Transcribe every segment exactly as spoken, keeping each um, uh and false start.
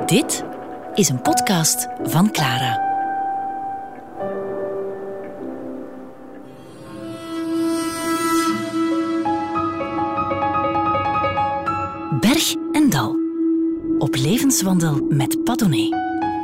Dit is een podcast van Clara. Berg en dal. Op levenswandel met Padone.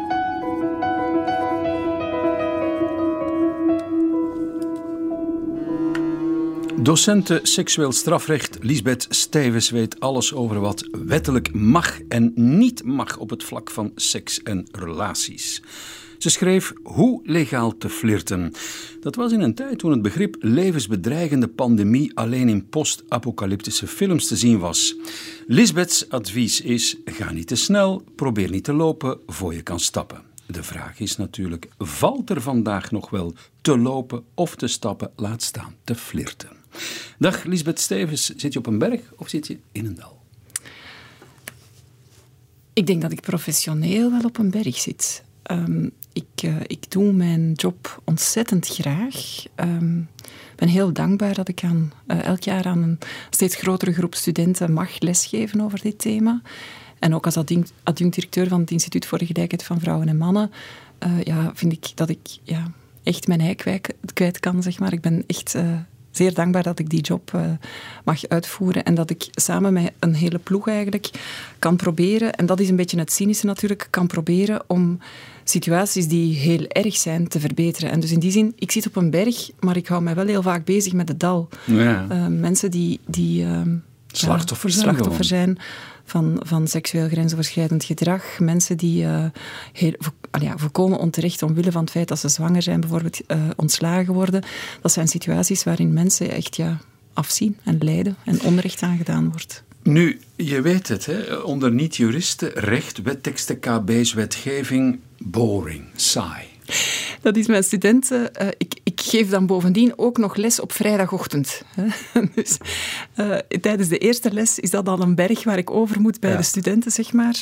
Docente seksueel strafrecht Liesbeth Stevens weet alles over wat wettelijk mag en niet mag op het vlak van seks en relaties. Ze schreef Hoe legaal te flirten. Dat was in een tijd toen het begrip levensbedreigende pandemie alleen in post-apocalyptische films te zien was. Liesbeths advies is: ga niet te snel, probeer niet te lopen voor je kan stappen. De vraag is natuurlijk, valt er vandaag nog wel te lopen of te stappen, laat staan te flirten? Dag Liesbeth Stevens, zit je op een berg of zit je in een dal? Ik denk dat ik professioneel wel op een berg zit. Um, ik, uh, ik doe mijn job ontzettend graag. Ik um, ben heel dankbaar dat ik aan, uh, elk jaar aan een steeds grotere groep studenten mag lesgeven over dit thema. En ook als adjunct, adjunct-directeur van het Instituut voor de Gelijkheid van Vrouwen en Mannen uh, ja, vind ik dat ik ja, echt mijn ei kwijt, kwijt kan. Zeg maar. Ik ben echt uh, zeer dankbaar dat ik die job uh, mag uitvoeren en dat ik samen met een hele ploeg eigenlijk kan proberen, en dat is een beetje het cynische natuurlijk, kan proberen om situaties die heel erg zijn te verbeteren. En dus in die zin, ik zit op een berg, maar ik hou mij wel heel vaak bezig met het dal. Ja. Uh, mensen die... die uh, slachtoffer ja, zijn. Slachtoffer zijn van, van seksueel grensoverschrijdend gedrag. Mensen die uh, heel, vo, ja, volkomen onterecht omwille van het feit dat ze zwanger zijn, bijvoorbeeld uh, ontslagen worden. Dat zijn situaties waarin mensen echt ja, afzien en lijden en onrecht aangedaan wordt. Nu, je weet het, hè? Onder niet-juristen, recht, wetteksten, K B's, wetgeving, boring, saai. Dat is mijn studenten. Uh, ik, ik geef dan bovendien ook nog les op vrijdagochtend. dus uh, tijdens de eerste les is dat al een berg waar ik over moet bij ja. de studenten, zeg maar.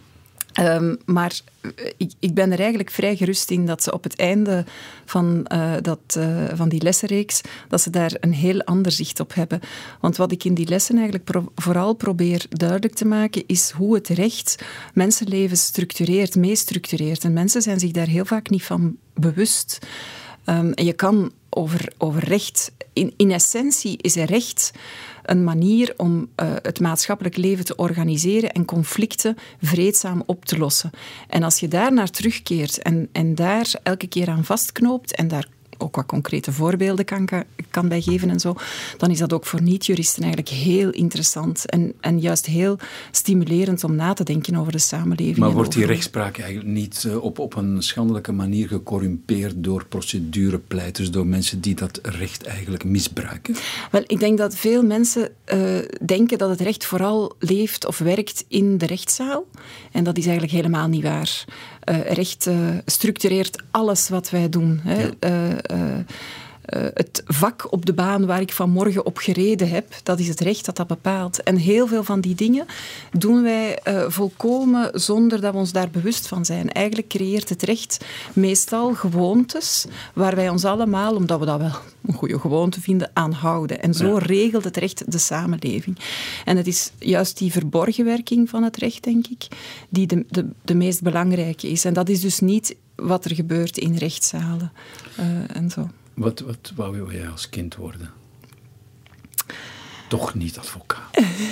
Um, maar ik, ik ben er eigenlijk vrij gerust in dat ze op het einde van, uh, dat, uh, van die lessenreeks, dat ze daar een heel ander zicht op hebben. Want wat ik in die lessen eigenlijk pro- vooral probeer duidelijk te maken, is hoe het recht mensenlevens structureert, meestructureert. En mensen zijn zich daar heel vaak niet van bewust. Um, en je kan over, over recht... In, in essentie is recht een manier om uh, het maatschappelijk leven te organiseren en conflicten vreedzaam op te lossen. En als je daar naar terugkeert en, en daar elke keer aan vastknoopt en daar ook wat concrete voorbeelden kan, kan bij geven en zo, dan is dat ook voor niet-juristen eigenlijk heel interessant en, en juist heel stimulerend om na te denken over de samenleving. Maar wordt die over... rechtspraak eigenlijk niet uh, op, op een schandelijke manier gecorrumpeerd door procedurepleiters, door mensen die dat recht eigenlijk misbruiken? Wel, ik denk dat veel mensen uh, denken dat het recht vooral leeft of werkt in de rechtszaal. En dat is eigenlijk helemaal niet waar. Uh, recht uh, structureert alles wat wij doen. Hè. Ja. Uh, uh, uh, het vak op de baan waar ik vanmorgen op gereden heb, dat is het recht dat dat bepaalt. En heel veel van die dingen doen wij uh, volkomen zonder dat we ons daar bewust van zijn. Eigenlijk creëert het recht meestal gewoontes waar wij ons allemaal, omdat we dat wel een goede gewoonte vinden, aan houden. En zo ja. regelt het recht de samenleving. En het is juist die verborgen werking van het recht, denk ik, die de, de, de meest belangrijke is. En dat is dus niet wat er gebeurt in rechtszalen uh, en zo. Wat, wat wou jij als kind worden? Toch niet advocaat?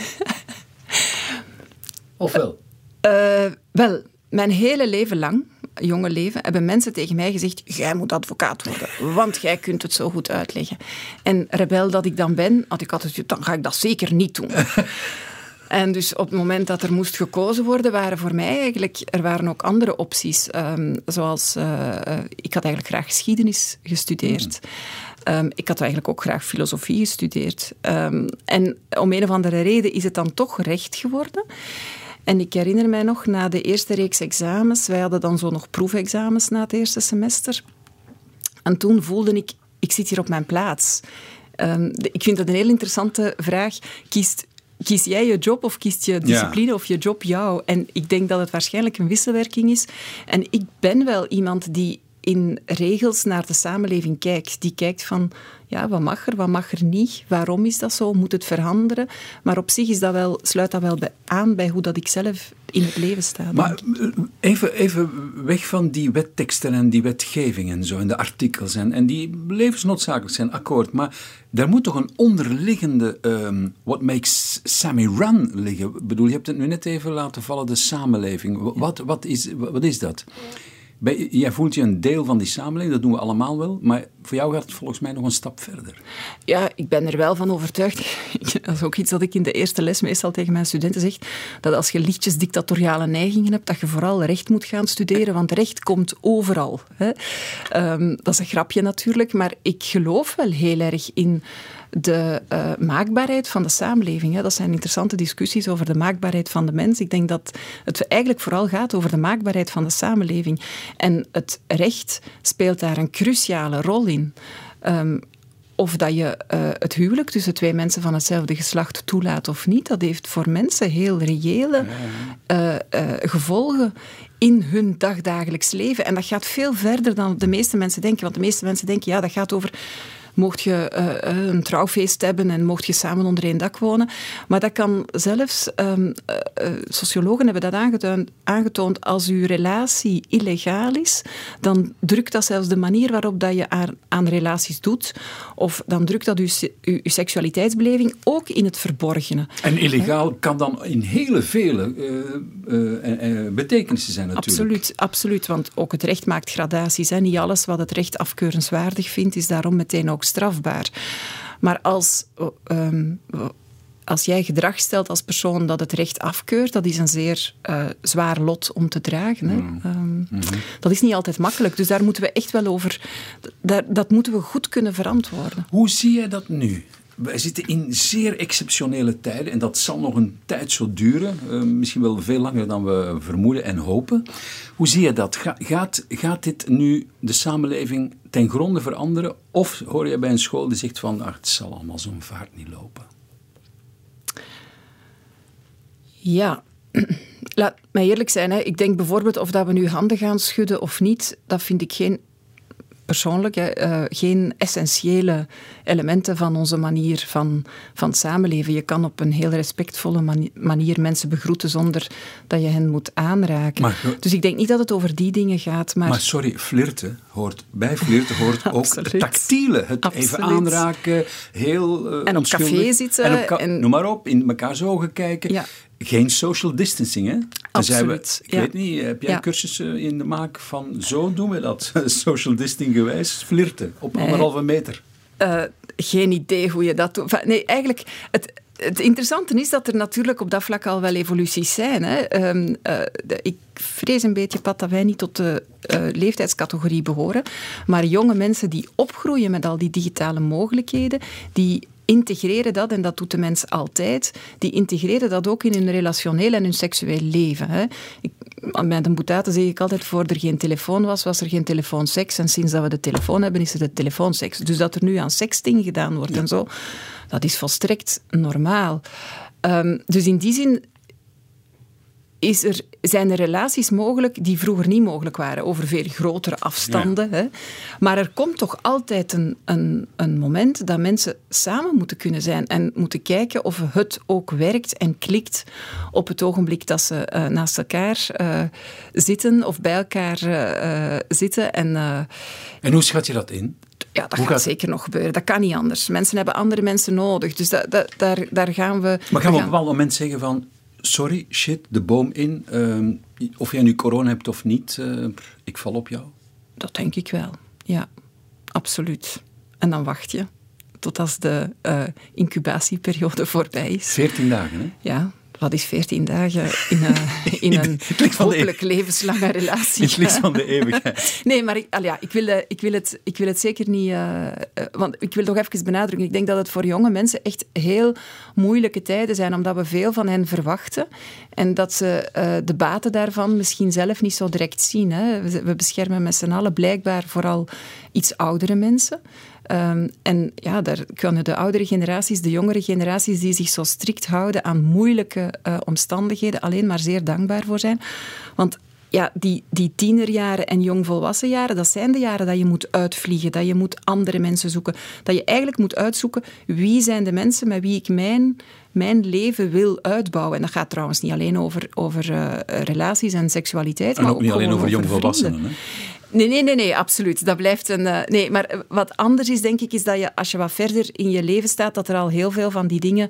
Of wel? Uh, wel, mijn hele leven lang, jonge leven, hebben mensen tegen mij gezegd: jij moet advocaat worden, want jij kunt het zo goed uitleggen. En rebel dat ik dan ben, had ik altijd gezegd, dan ga ik dat zeker niet doen. En dus op het moment dat er moest gekozen worden, waren voor mij eigenlijk... Er waren ook andere opties. Um, zoals... Uh, uh, ik had eigenlijk graag geschiedenis gestudeerd. Mm. Um, ik had eigenlijk ook graag filosofie gestudeerd. Um, en om een of andere reden is het dan toch recht geworden. En ik herinner mij nog, na de eerste reeks examens... Wij hadden dan zo nog proefexamens na het eerste semester. En toen voelde ik... Ik zit hier op mijn plaats. Um, de, ik vind dat een heel interessante vraag. Kiest... Kies jij je job of kiest je discipline ja. of je job jou? En ik denk dat het waarschijnlijk een wisselwerking is. En ik ben wel iemand die in regels naar de samenleving kijkt. Die kijkt van, ja, wat mag er, wat mag er niet? Waarom is dat zo? Moet het veranderen? Maar op zich is dat wel, sluit dat wel bij, aan bij hoe dat ik zelf in het leven sta. Maar even, even weg van die wetteksten en die wetgeving en zo, en de artikels, en, en die levensnoodzakelijk zijn, akkoord. Maar daar moet toch een onderliggende um, what makes Sammy run liggen? Ik bedoel, je hebt het nu net even laten vallen, de samenleving. Wat, wat, is, wat is dat? Bij, jij voelt je een deel van die samenleving, dat doen we allemaal wel, maar voor jou gaat het volgens mij nog een stap verder. Ja, ik ben er wel van overtuigd. Dat is ook iets dat ik in de eerste les meestal tegen mijn studenten zeg, dat als je lichtjes dictatoriale neigingen hebt, dat je vooral recht moet gaan studeren, want recht komt overal. Hè. Um, dat is een grapje natuurlijk, maar ik geloof wel heel erg in de uh, maakbaarheid van de samenleving. Hè. Dat zijn interessante discussies over de maakbaarheid van de mens. Ik denk dat het eigenlijk vooral gaat over de maakbaarheid van de samenleving. En het recht speelt daar een cruciale rol in. Um, of dat je uh, het huwelijk tussen twee mensen van hetzelfde geslacht toelaat of niet, dat heeft voor mensen heel reële uh, uh, gevolgen in hun dagdagelijks leven. En dat gaat veel verder dan de meeste mensen denken. Want de meeste mensen denken, ja, dat gaat over, mocht je uh, een trouwfeest hebben en mocht je samen onder één dak wonen. Maar dat kan zelfs, um, uh, uh, sociologen hebben dat aangetoond, aangetoond, als uw relatie illegaal is, dan drukt dat zelfs de manier waarop dat je aan, aan relaties doet, of dan drukt dat uw, uw, uw seksualiteitsbeleving ook in het verborgene. En illegaal ja. kan dan in hele vele uh, uh, uh, betekenissen zijn natuurlijk. Absoluut, absoluut, want ook het recht maakt gradaties. Hè. Niet alles wat het recht afkeurenswaardig vindt, is daarom meteen ook strafbaar. Maar als, um, als jij gedrag stelt als persoon dat het recht afkeurt, dat is een zeer uh, zwaar lot om te dragen. Hè. Mm. Um, mm-hmm. Dat is niet altijd makkelijk. Dus daar moeten we echt wel over... Daar, dat moeten we goed kunnen verantwoorden. Hoe zie je dat nu? Wij zitten in zeer exceptionele tijden en dat zal nog een tijd zo duren. Uh, misschien wel veel langer dan we vermoeden en hopen. Hoe zie je dat? Ga, gaat, gaat dit nu de samenleving ten gronde veranderen? Of hoor je bij een school die zegt van, ach, het zal allemaal zo'n vaart niet lopen? Ja, laat mij eerlijk zijn. Hè. Ik denk bijvoorbeeld of dat we nu handen gaan schudden of niet, dat vind ik geen... persoonlijk, uh, geen essentiële elementen van onze manier van, van samenleven. Je kan op een heel respectvolle mani- manier mensen begroeten zonder dat je hen moet aanraken. Maar, dus ik denk niet dat het over die dingen gaat. Maar, maar sorry, flirten hoort, bij flirten hoort ook het tactiele. Het Absoluut. Even aanraken, heel uh, En op café zitten. En op ka- en... Noem maar op, in mekaars ogen kijken. Ja. Geen social distancing, hè? Absoluut. We, ik ja. weet niet, heb jij ja. cursussen in de maak van zo doen we dat? Social distancing gewijs, flirten op nee. anderhalve meter. Uh, geen idee hoe je dat doet. Nee, eigenlijk... Het, Het interessante is dat er natuurlijk op dat vlak al wel evoluties zijn. Hè. Um, uh, de, ik vrees een beetje, Pat, dat wij niet tot de uh, leeftijdscategorie behoren. Maar jonge mensen die opgroeien met al die digitale mogelijkheden, die integreren dat, en dat doet de mens altijd, die integreren dat ook in hun relationeel en hun seksueel leven. Hè. Ik, bij de boetaten zeg ik altijd, voor er geen telefoon was, was er geen telefoonseks. En sinds dat we de telefoon hebben, is er de telefoonseks. Dus dat er nu aan sexting gedaan wordt ja. en zo, dat is volstrekt normaal. Um, dus in die zin is er, zijn er relaties mogelijk die vroeger niet mogelijk waren, over veel grotere afstanden. Ja. Hè. Maar er komt toch altijd een, een, een moment dat mensen samen moeten kunnen zijn en moeten kijken of het ook werkt en klikt op het ogenblik dat ze uh, naast elkaar uh, zitten of bij elkaar uh, zitten. En, uh, en hoe schat je dat in? Ja, dat Hoe gaat, gaat zeker nog gebeuren. Dat kan niet anders. Mensen hebben andere mensen nodig. Dus dat, dat, daar, daar gaan we... Maar gaan we op een bepaald moment zeggen van... Sorry, shit, de boom in. Uh, of jij nu corona hebt of niet, uh, ik val op jou. Dat denk ik wel. Ja, absoluut. En dan wacht je tot als de uh, incubatieperiode voorbij is. Veertien dagen, hè? Ja. Wat is veertien dagen in, uh, in een hopelijk de... levenslange relatie? Het licht van de eeuwigheid. Nee, maar ik, al ja, ik, wil, uh, ik, wil het, ik wil het zeker niet... Uh, uh, want ik wil toch even benadrukken. Ik denk dat het voor jonge mensen echt heel moeilijke tijden zijn, omdat we veel van hen verwachten. En dat ze uh, de baten daarvan misschien zelf niet zo direct zien. Hè. We, we beschermen met z'n allen blijkbaar vooral iets oudere mensen. Um, en ja, daar kunnen de oudere generaties, de jongere generaties die zich zo strikt houden aan moeilijke uh, omstandigheden, alleen maar zeer dankbaar voor zijn. Want ja, die, die tienerjaren en jongvolwassen jaren, dat zijn de jaren dat je moet uitvliegen, dat je moet andere mensen zoeken, dat je eigenlijk moet uitzoeken wie zijn de mensen met wie ik mijn, mijn leven wil uitbouwen. En dat gaat trouwens niet alleen over, over uh, relaties en seksualiteit, en maar ook ook niet alleen over over jongvolwassenen, hè? Nee, nee, nee, nee, absoluut. Dat blijft een... Uh, nee, maar wat anders is, denk ik, is dat je, als je wat verder in je leven staat, dat er al heel veel van die dingen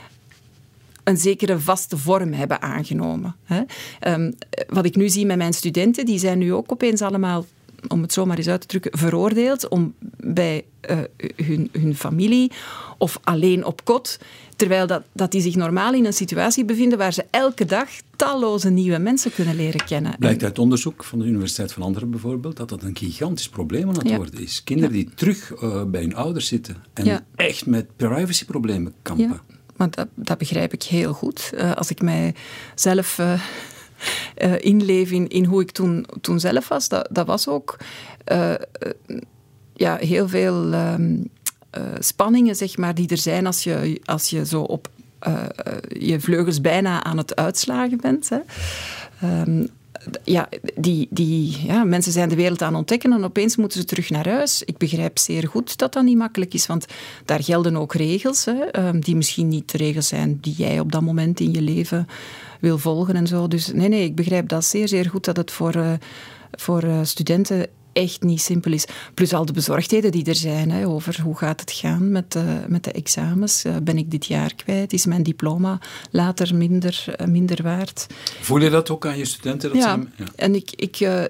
een zekere vaste vorm hebben aangenomen. Hè? Um, wat ik nu zie met mijn studenten, die zijn nu ook opeens allemaal, om het zo maar eens uit te drukken, veroordeeld om bij uh, hun, hun familie of alleen op kot, terwijl dat, dat die zich normaal in een situatie bevinden waar ze elke dag talloze nieuwe mensen kunnen leren kennen. Blijkt uit onderzoek van de Universiteit van Antwerpen bijvoorbeeld dat dat een gigantisch probleem aan het ja. worden is. Kinderen ja. die terug uh, bij hun ouders zitten en ja. echt met privacyproblemen kampen. Ja. Maar dat, dat begrijp ik heel goed. Uh, als ik mij zelf uh, uh, inleef in, in hoe ik toen, toen zelf was, dat, dat was ook uh, uh, ja, heel veel uh, uh, spanningen, zeg maar, die er zijn als je, als je zo op uh, je vleugels bijna aan het uitslagen bent. Hè. Um, Ja, die, die, ja, mensen zijn de wereld aan het ontdekken en opeens moeten ze terug naar huis. Ik begrijp zeer goed dat dat niet makkelijk is, want daar gelden ook regels, hè, die misschien niet de regels zijn die jij op dat moment in je leven wil volgen en zo. Dus nee, nee, ik begrijp dat zeer, zeer goed dat het voor, uh, voor uh, studenten echt niet simpel is. Plus al de bezorgdheden die er zijn, hè, over hoe gaat het gaan met, uh, met de examens. Uh, ben ik dit jaar kwijt? Is mijn diploma later minder, uh, minder waard? Voel je dat ook aan je studenten? Dat ja, ze, ja, en ik... ik uh,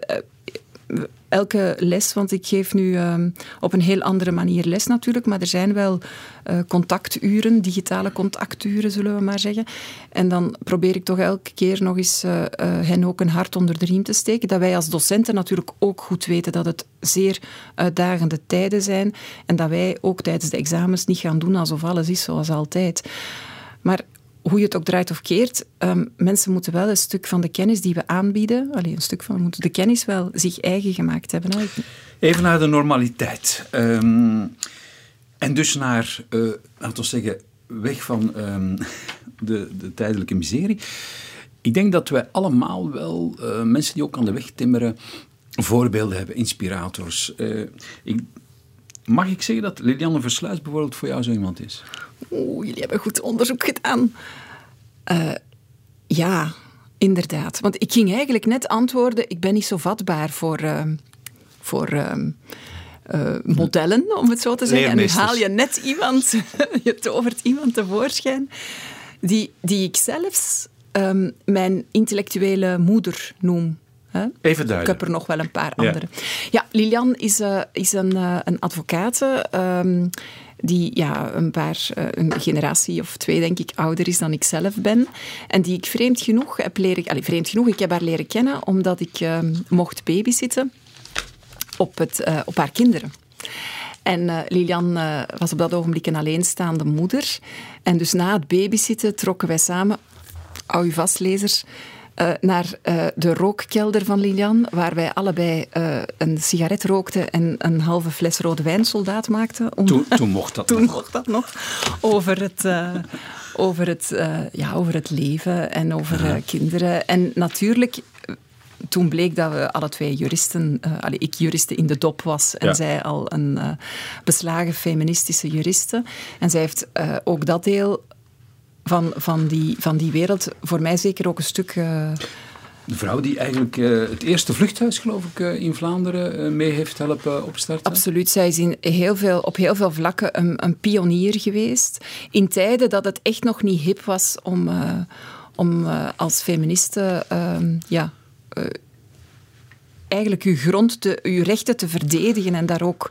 elke les, want ik geef nu uh, op een heel andere manier les natuurlijk, maar er zijn wel uh, contacturen, digitale contacturen zullen we maar zeggen. En dan probeer ik toch elke keer nog eens uh, uh, hen ook een hart onder de riem te steken, dat wij als docenten natuurlijk ook goed weten dat het zeer uitdagende tijden zijn en dat wij ook tijdens de examens niet gaan doen alsof alles is zoals altijd. Maar hoe je het ook draait of keert, um, mensen moeten wel een stuk van de kennis die we aanbieden, alleen een stuk van, moeten de kennis wel zich eigen gemaakt hebben. Hè? Even naar de normaliteit. Um, en dus naar, uh, laten we zeggen, weg van um, de, de tijdelijke miserie. Ik denk dat wij allemaal wel, uh, mensen die ook aan de weg timmeren, voorbeelden hebben, inspirators. Uh, ik, mag ik zeggen dat Lilianne Versluys bijvoorbeeld voor jou zo iemand is? Oeh, jullie hebben goed onderzoek gedaan. Uh, ja, inderdaad. Want ik ging eigenlijk net antwoorden, ik ben niet zo vatbaar voor, uh, voor uh, uh, modellen, om het zo te zeggen. En nu haal je net iemand, je tovert iemand tevoorschijn, die, die ik zelfs um, mijn intellectuele moeder noem. Huh? Even duidelijk. Ik heb er nog wel een paar ja. andere. Ja, Lilian is, uh, is een, uh, een advocate um, die ja, een paar, uh, een generatie of twee, denk ik, ouder is dan ik zelf ben. En die ik vreemd genoeg heb leren... Allez, vreemd genoeg, ik heb haar leren kennen omdat ik uh, mocht babysitten op, het, uh, op haar kinderen. En uh, Lilian uh, was op dat ogenblik een alleenstaande moeder. En dus na het babysitten trokken wij samen, hou u vast, lezers, Uh, naar uh, de rookkelder van Lilian, waar wij allebei uh, een sigaret rookten en een halve fles rode wijn soldaat maakten. Om... Toen, toen mocht dat toen nog. mocht dat nog. Over het, uh, over het, uh, ja, over het leven en over uh, kinderen. En natuurlijk, toen bleek dat we alle twee juristen, uh, allee, ik juriste in de dop was en ja. zij al een uh, beslagen feministische juriste. En zij heeft uh, ook dat deel Van, van, die, van die wereld, voor mij zeker ook een stuk... Uh... De vrouw die eigenlijk uh, het eerste vluchthuis, geloof ik, uh, in Vlaanderen uh, mee heeft helpen opstarten. Absoluut. Zij is in heel veel, op heel veel vlakken een, een pionier geweest. In tijden dat het echt nog niet hip was om, uh, om uh, als feministe... Uh, ja, uh, eigenlijk uw grond, te, uw rechten te verdedigen en daar ook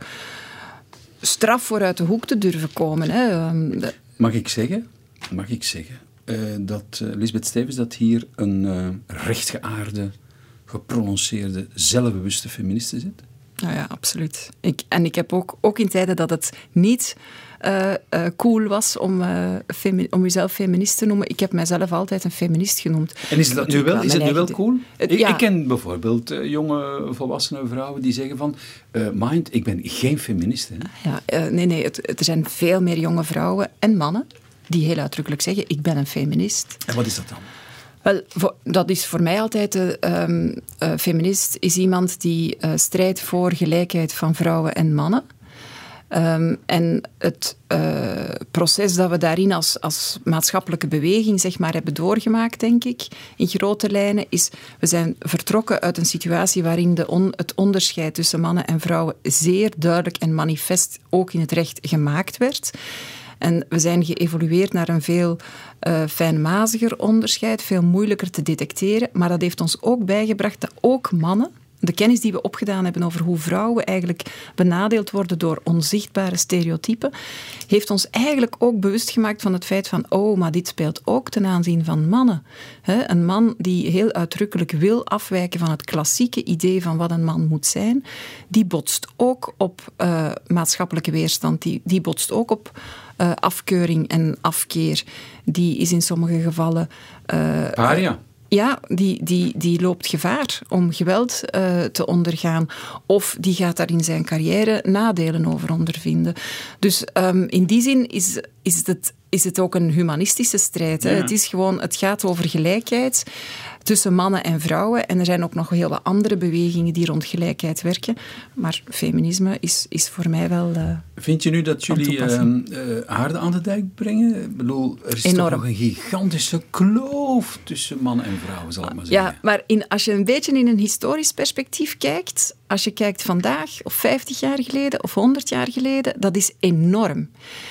straf voor uit de hoek te durven komen. Hè. Um, de... Mag ik zeggen... Mag ik zeggen uh, dat uh, Lisbeth Stevens dat hier een uh, rechtgeaarde, geprononceerde, zelfbewuste feministe zit? Nou ja, absoluut. Ik, en ik heb ook, ook in tijden dat het niet uh, uh, cool was om, uh, femi- om jezelf feminist te noemen, ik heb mijzelf altijd een feminist genoemd. En is dat nu wel, is het nu wel cool? Het, ik, ja. ik ken bijvoorbeeld uh, jonge, volwassene vrouwen die zeggen van, uh, mind, ik ben geen feministe. Hè? Ja, uh, nee, nee, het, er zijn veel meer jonge vrouwen en mannen die heel uitdrukkelijk zeggen, ik ben een feminist. En wat is dat dan? Wel, dat is voor mij altijd... De um, uh, feminist is iemand die uh, strijdt voor gelijkheid van vrouwen en mannen. Um, en het uh, proces dat we daarin als, als maatschappelijke beweging zeg maar, hebben doorgemaakt, denk ik, in grote lijnen, is we zijn vertrokken uit een situatie waarin de on, het onderscheid tussen mannen en vrouwen zeer duidelijk en manifest ook in het recht gemaakt werd. En we zijn geëvolueerd naar een veel uh, fijnmaziger onderscheid, veel moeilijker te detecteren. Maar dat heeft ons ook bijgebracht dat ook mannen, de kennis die we opgedaan hebben over hoe vrouwen eigenlijk benadeeld worden door onzichtbare stereotypen, heeft ons eigenlijk ook bewust gemaakt van het feit van, oh, maar dit speelt ook ten aanzien van mannen. He, een man die heel uitdrukkelijk wil afwijken van het klassieke idee van wat een man moet zijn, die botst ook op uh, maatschappelijke weerstand, die, die botst ook op uh, afkeuring en afkeer. Die is in sommige gevallen... Uh, Paria. Ja, die, die, die loopt gevaar om geweld uh, te ondergaan. Of die gaat daar in zijn carrière nadelen over ondervinden. Dus um, in die zin is, is, het, is het ook een humanistische strijd. Hè? Ja. Het is gewoon, het gaat over gelijkheid tussen mannen en vrouwen. En er zijn ook nog heel wat andere bewegingen die rond gelijkheid werken. Maar feminisme is, is voor mij wel... Uh, Vind je nu dat jullie uh, uh, aarde aan de dijk brengen? Ik bedoel, er is Enorm. toch nog een gigantische kloof tussen mannen en vrouwen, zal ik maar zeggen. Ja, maar in, als je een beetje in een historisch perspectief kijkt, als je kijkt vandaag, of vijftig jaar geleden, of honderd jaar geleden, dat is enorm.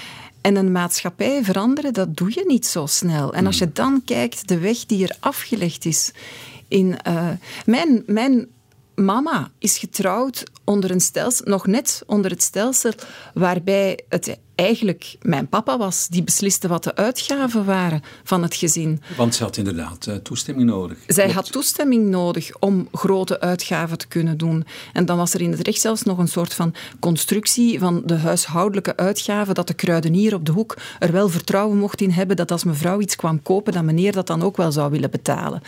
En een maatschappij veranderen, dat doe je niet zo snel. En als je dan kijkt, de weg die er afgelegd is. In, uh, mijn, mijn mama is getrouwd onder een stelsel, nog net onder het stelsel, waarbij het eigenlijk mijn papa was die besliste wat de uitgaven waren van het gezin. Want ze had inderdaad uh, toestemming nodig. Zij Klopt. had toestemming nodig om grote uitgaven te kunnen doen. En dan was er in het recht zelfs nog een soort van constructie van de huishoudelijke uitgaven, dat de kruidenier op de hoek er wel vertrouwen mocht in hebben dat als mevrouw iets kwam kopen, dat meneer dat dan ook wel zou willen betalen.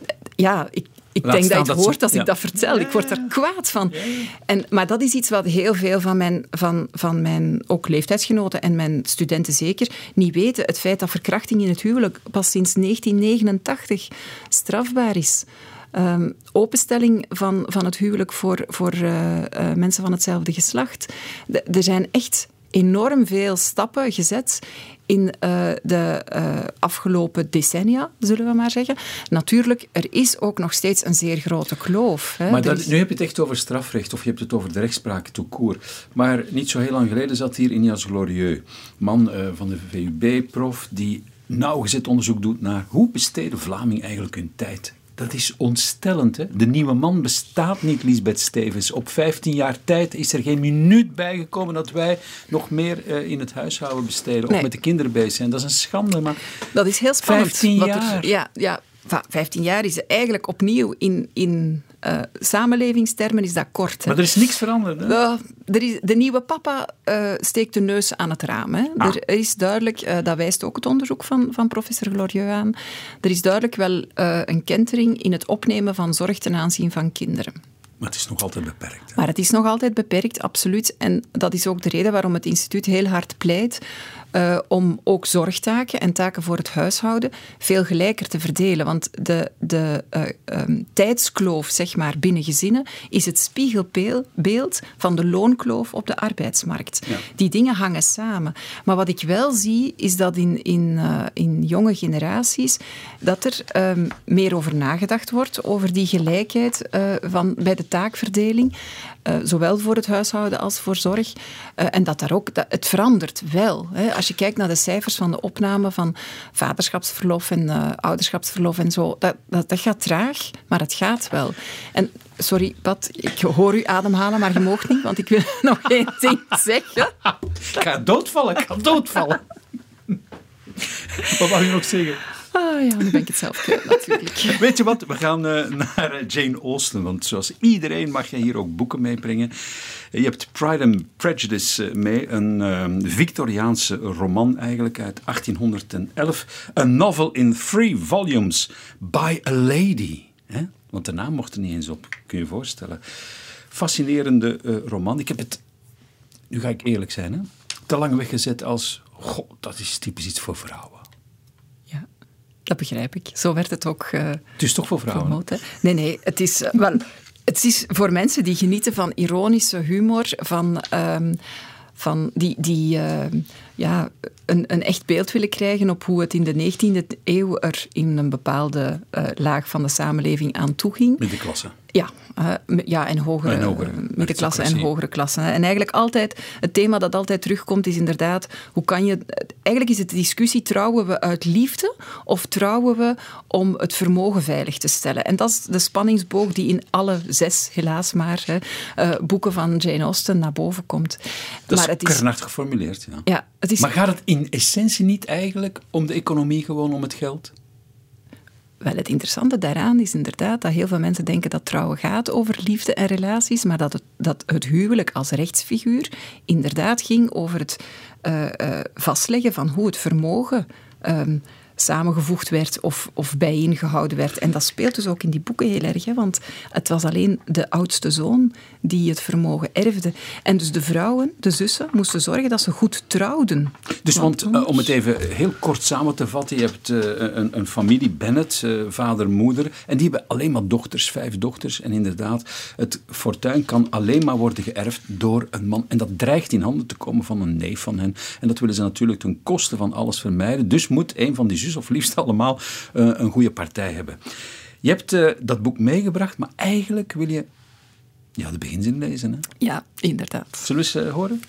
Ja, ik Ik Laat denk dat je het hoort ze, als ja. ik dat vertel. Ik word er kwaad van. En, maar dat is iets wat heel veel van mijn, van, van mijn ook leeftijdsgenoten en mijn studenten zeker niet weten. Het feit dat verkrachting in het huwelijk pas sinds negentien negenentachtig strafbaar is. Um, openstelling van, van het huwelijk voor, voor uh, uh, mensen van hetzelfde geslacht. De, er zijn echt enorm veel stappen gezet in uh, de uh, afgelopen decennia, zullen we maar zeggen. Natuurlijk, er is ook nog steeds een zeer grote kloof. Hè. Maar dat, is... nu heb je het echt over strafrecht, of je hebt het over de rechtspraak tout court. Maar niet zo heel lang geleden zat hier Ignace Glorieux, man uh, van de V U B-prof, die nauwgezet onderzoek doet naar hoe besteden Vlamingen eigenlijk hun tijd. Dat is ontstellend, hè? De nieuwe man bestaat niet, Liesbeth Stevens. Op vijftien jaar tijd is er geen minuut bijgekomen dat wij nog meer uh, in het huishouden besteden. Nee. Of met de kinderen bezig zijn. Dat is een schande, maar... Dat is heel spannend. vijftien wat jaar. Er, ja, ja, vijftien jaar is eigenlijk opnieuw in... in Uh, samenlevingstermen is dat kort. Hè. Maar er is niks veranderd. Hè? Uh, er is, de nieuwe papa uh, steekt de neus aan het raam. Hè. Ah. Er is duidelijk, uh, dat wijst ook het onderzoek van, van professor Glorieux aan, er is duidelijk wel uh, een kentering in het opnemen van zorg ten aanzien van kinderen. Maar het is nog altijd beperkt. Hè? Maar het is nog altijd beperkt, absoluut. En dat is ook de reden waarom het instituut heel hard pleit uh, om ook zorgtaken en taken voor het huishouden veel gelijker te verdelen. Want de, de uh, um, tijdskloof, zeg maar, binnen gezinnen is het spiegelbeeld van de loonkloof op de arbeidsmarkt. Ja. Die dingen hangen samen. Maar wat ik wel zie, is dat in, in, uh, in jonge generaties dat er um, meer over nagedacht wordt, over die gelijkheid uh, van, bij de taakverdeling, uh, zowel voor het huishouden als voor zorg. Uh, en dat daar ook, dat, het verandert wel. Hè. Als je kijkt naar de cijfers van de opname van vaderschapsverlof en uh, ouderschapsverlof en zo, dat, dat, dat gaat traag, maar het gaat wel. En sorry, Pat, ik hoor u ademhalen, maar je mag niet, want ik wil nog één ding zeggen. Ik ga doodvallen, ik ga doodvallen. Wat mag je nog zeggen? Ah ja, nu ben ik het zelf kwijt, natuurlijk. Weet je wat, we gaan uh, naar Jane Austen, want zoals iedereen mag je hier ook boeken meebrengen. Je hebt Pride and Prejudice mee, een uh, Victoriaanse roman eigenlijk uit achttienhonderdelf. A novel in three volumes by a lady. Hè? Want de naam mocht er niet eens op, kun je je voorstellen. Fascinerende uh, roman. Ik heb het, nu ga ik eerlijk zijn, hè, te lang weggezet als, goh, dat is typisch iets voor vrouwen. Dat begrijp ik. Zo werd het ook uh, Het is toch voor vrouwen? Promoot, hè? Nee, nee. Het is, uh, wel, het is voor mensen die genieten van ironische humor, van, um, van die, die uh, ja, een, een echt beeld willen krijgen op hoe het in de negentiende eeuw er in een bepaalde uh, laag van de samenleving aan toe ging. Middenklasse. Ja, uh, ja, en hogere, en hogere middenklasse en hogere klassen. En eigenlijk altijd, het thema dat altijd terugkomt is inderdaad, hoe kan je... Eigenlijk is het de discussie, trouwen we uit liefde of trouwen we om het vermogen veilig te stellen? En dat is de spanningsboog die in alle zes, helaas maar, hè, uh, boeken van Jane Austen naar boven komt. Dat maar is het is kernachtig geformuleerd, ja. ja het is, maar gaat het in essentie niet eigenlijk om de economie, gewoon om het geld? Wel, het interessante daaraan is inderdaad dat heel veel mensen denken dat trouwen gaat over liefde en relaties, maar dat het, dat het huwelijk als rechtsfiguur inderdaad ging over het uh, uh, vastleggen van hoe het vermogen um, samengevoegd werd of, of bijeengehouden werd. En dat speelt dus ook in die boeken heel erg, hè, want het was alleen de oudste zoon die het vermogen erfde. En dus de vrouwen, de zussen, moesten zorgen dat ze goed trouwden. Dus want, want uh, om het even heel kort samen te vatten, je hebt uh, een, een familie, Bennet, uh, vader, moeder, en die hebben alleen maar dochters, vijf dochters. En inderdaad, het fortuin kan alleen maar worden geërfd door een man. En dat dreigt in handen te komen van een neef van hen. En dat willen ze natuurlijk ten koste van alles vermijden. Dus moet een van die zussen, of liefst allemaal, uh, een goede partij hebben. Je hebt uh, dat boek meegebracht, maar eigenlijk wil je ja, de beginzin lezen, hè? Ja, inderdaad. Zullen we eens uh, horen?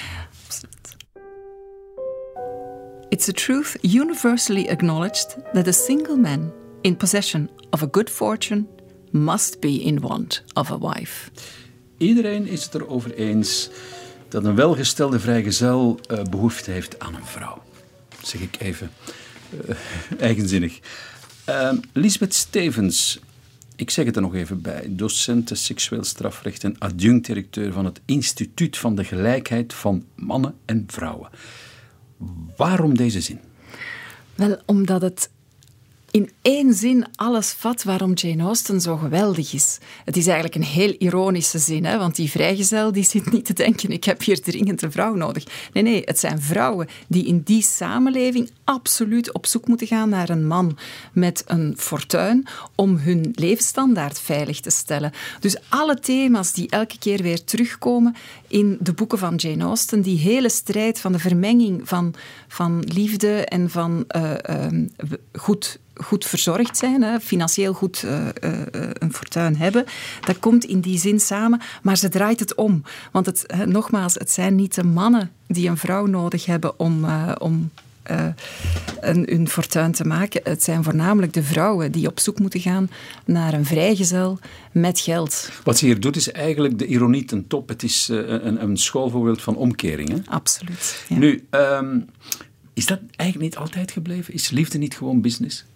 It's a truth universally acknowledged that a single man in possession of a good fortune must be in want of a wife. Iedereen is het erover eens dat een welgestelde vrijgezel uh, behoefte heeft aan een vrouw. Dat zeg ik even uh, eigenzinnig. Uh, Liesbeth Stevens, ik zeg het er nog even bij, docente seksueel strafrecht en adjunct-directeur van het Instituut van de Gelijkheid van Mannen en Vrouwen. Waarom deze zin? Wel, omdat het in één zin alles vat waarom Jane Austen zo geweldig is. Het is eigenlijk een heel ironische zin, hè? Want die vrijgezel die zit niet te denken, ik heb hier dringend een vrouw nodig. Nee, nee, het zijn vrouwen die in die samenleving absoluut op zoek moeten gaan naar een man met een fortuin om hun levensstandaard veilig te stellen. Dus alle thema's die elke keer weer terugkomen in de boeken van Jane Austen, die hele strijd van de vermenging van, van liefde en van uh, uh, goed goed verzorgd zijn, hè, financieel goed uh, uh, een fortuin hebben. Dat komt in die zin samen, maar ze draait het om. Want het, uh, nogmaals, het zijn niet de mannen die een vrouw nodig hebben om, uh, om uh, een, hun fortuin te maken. Het zijn voornamelijk de vrouwen die op zoek moeten gaan naar een vrijgezel met geld. Wat ze hier doet is eigenlijk de ironie ten top. Het is uh, een, een schoolvoorbeeld van omkering. Hè? Absoluut. Ja. Nu, um, is dat eigenlijk niet altijd gebleven? Is liefde niet gewoon business?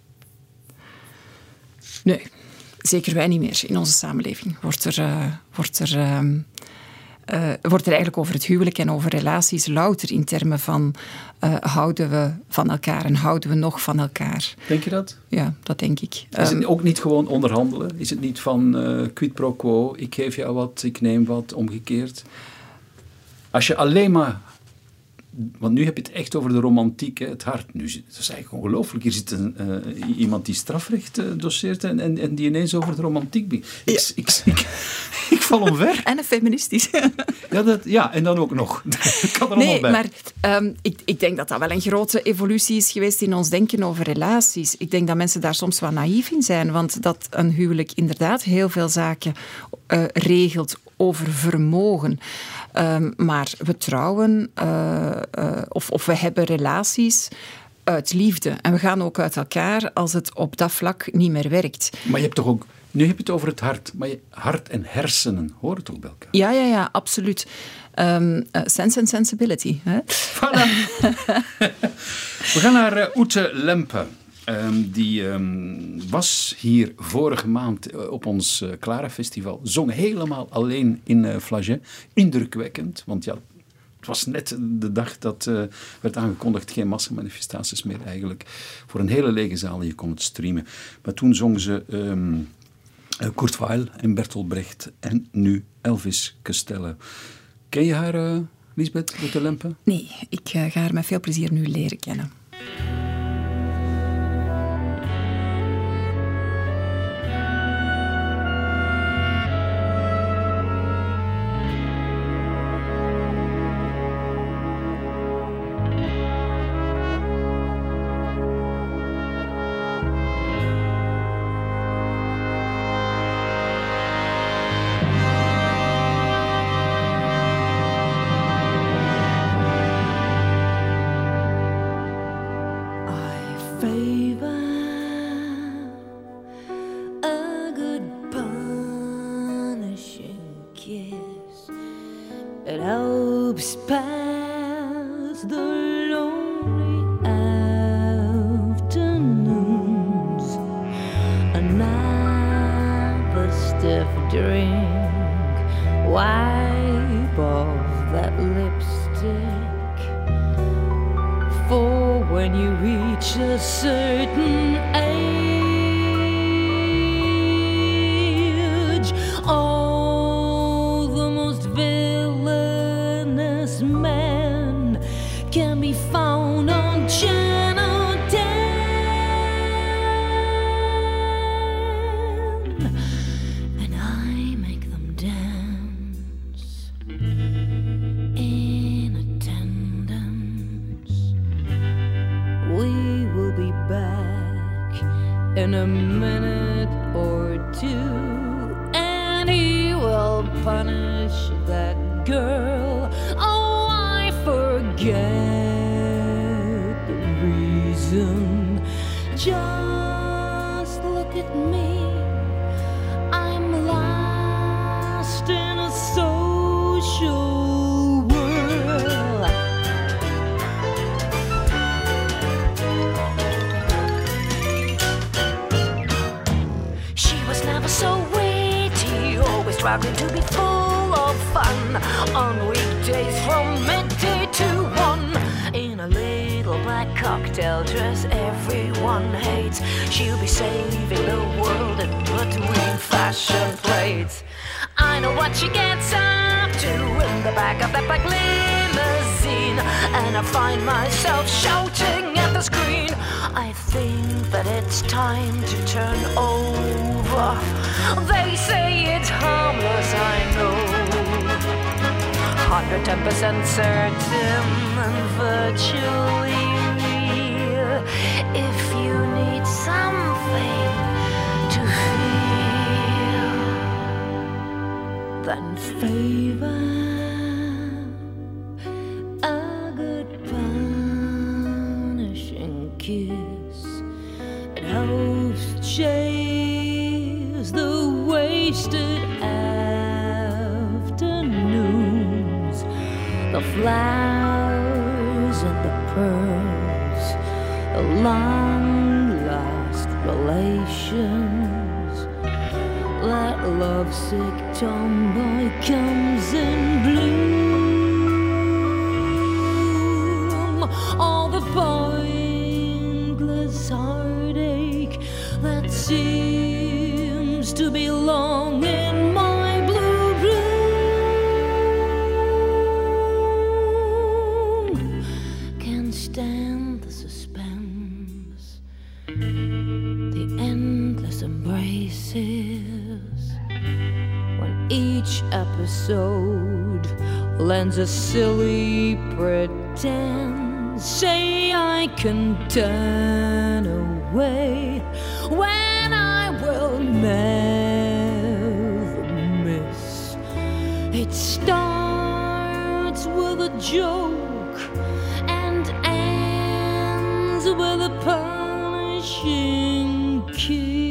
Nee, zeker wij niet meer. In onze samenleving wordt er, uh, wordt er, uh, uh, wordt er eigenlijk over het huwelijk en over relaties louter in termen van uh, houden we van elkaar en houden we nog van elkaar. Denk je dat? Ja, dat denk ik. Is het ook niet gewoon onderhandelen? Is het niet van uh, quid pro quo, ik geef jou wat, ik neem wat, omgekeerd? Als je alleen maar... Want nu heb je het echt over de romantiek, hè, het hart. Nu, dat is eigenlijk ongelooflijk. Hier zit een, uh, iemand die strafrecht uh, doseert en, en, en die ineens over de romantiek begint. Ik, ja. ik, ik, ik, ik val omver. En een feministisch. ja, dat, ja, en dan ook nog. Dat kan er nee, allemaal bij. maar um, ik, ik denk dat dat wel een grote evolutie is geweest in ons denken over relaties. Ik denk dat mensen daar soms wat naïef in zijn, want dat een huwelijk inderdaad heel veel zaken uh, regelt over vermogen. Um, maar we trouwen uh, uh, of, of we hebben relaties uit liefde. En we gaan ook uit elkaar als het op dat vlak niet meer werkt. Maar je hebt toch ook... Nu heb je het over het hart. Maar je hart en hersenen horen toch bij elkaar? Ja, ja, ja, absoluut. Um, uh, sense and sensibility. Hè? Voilà. We gaan naar uh, Ute Lempe. Um, die um, was hier vorige maand uh, op ons uh, Clara Festival. Zong helemaal alleen in uh, Flagey. Indrukwekkend, want ja, het was net de dag dat uh, werd aangekondigd, geen massamanifestaties meer eigenlijk. Voor een hele lege zaal, je kon het streamen. Maar toen zong ze um, uh, Kurt Weill en Bertolt Brecht en nu Elvis Costello. Ken je haar, uh, Liesbeth, Ute Lempe? Nee, ik uh, ga haar met veel plezier nu leren kennen. It helps pass the lonely afternoons. Another stiff drink, wipe off that lipstick. For when you reach a certain age, all the most villainous men can be found on Channel ten, and I make them dance in attendance. We will be back in a minute or two, and he will punish that girl. Oh, I forget the reason. Just look at me. I'm lost in a social world. She was never so witty, always striving to be full of fun. On weekdays from midday to one, in a little black cocktail dress everyone hates. She'll be saving the world in between fashion plates. I know what she gets up to in the back of that black limousine, and I find myself shouting at the screen. I think that it's time to turn over. They say it's harmless, I know. one hundred ten percent certain and virtually real. If you need something to feel, then favor a good punishing kiss. It helps chase the wasted afternoons, the flowers and the pearls, the long-lost relations. That lovesick tomboy comes in bloom. All the pointless heartache that seems to belong in my blue room can stand the suspense, the endless embraces, when each episode lends a silly pretense. Say I can turn away when I will never miss. It starts with a joke and ends with a punishing kiss.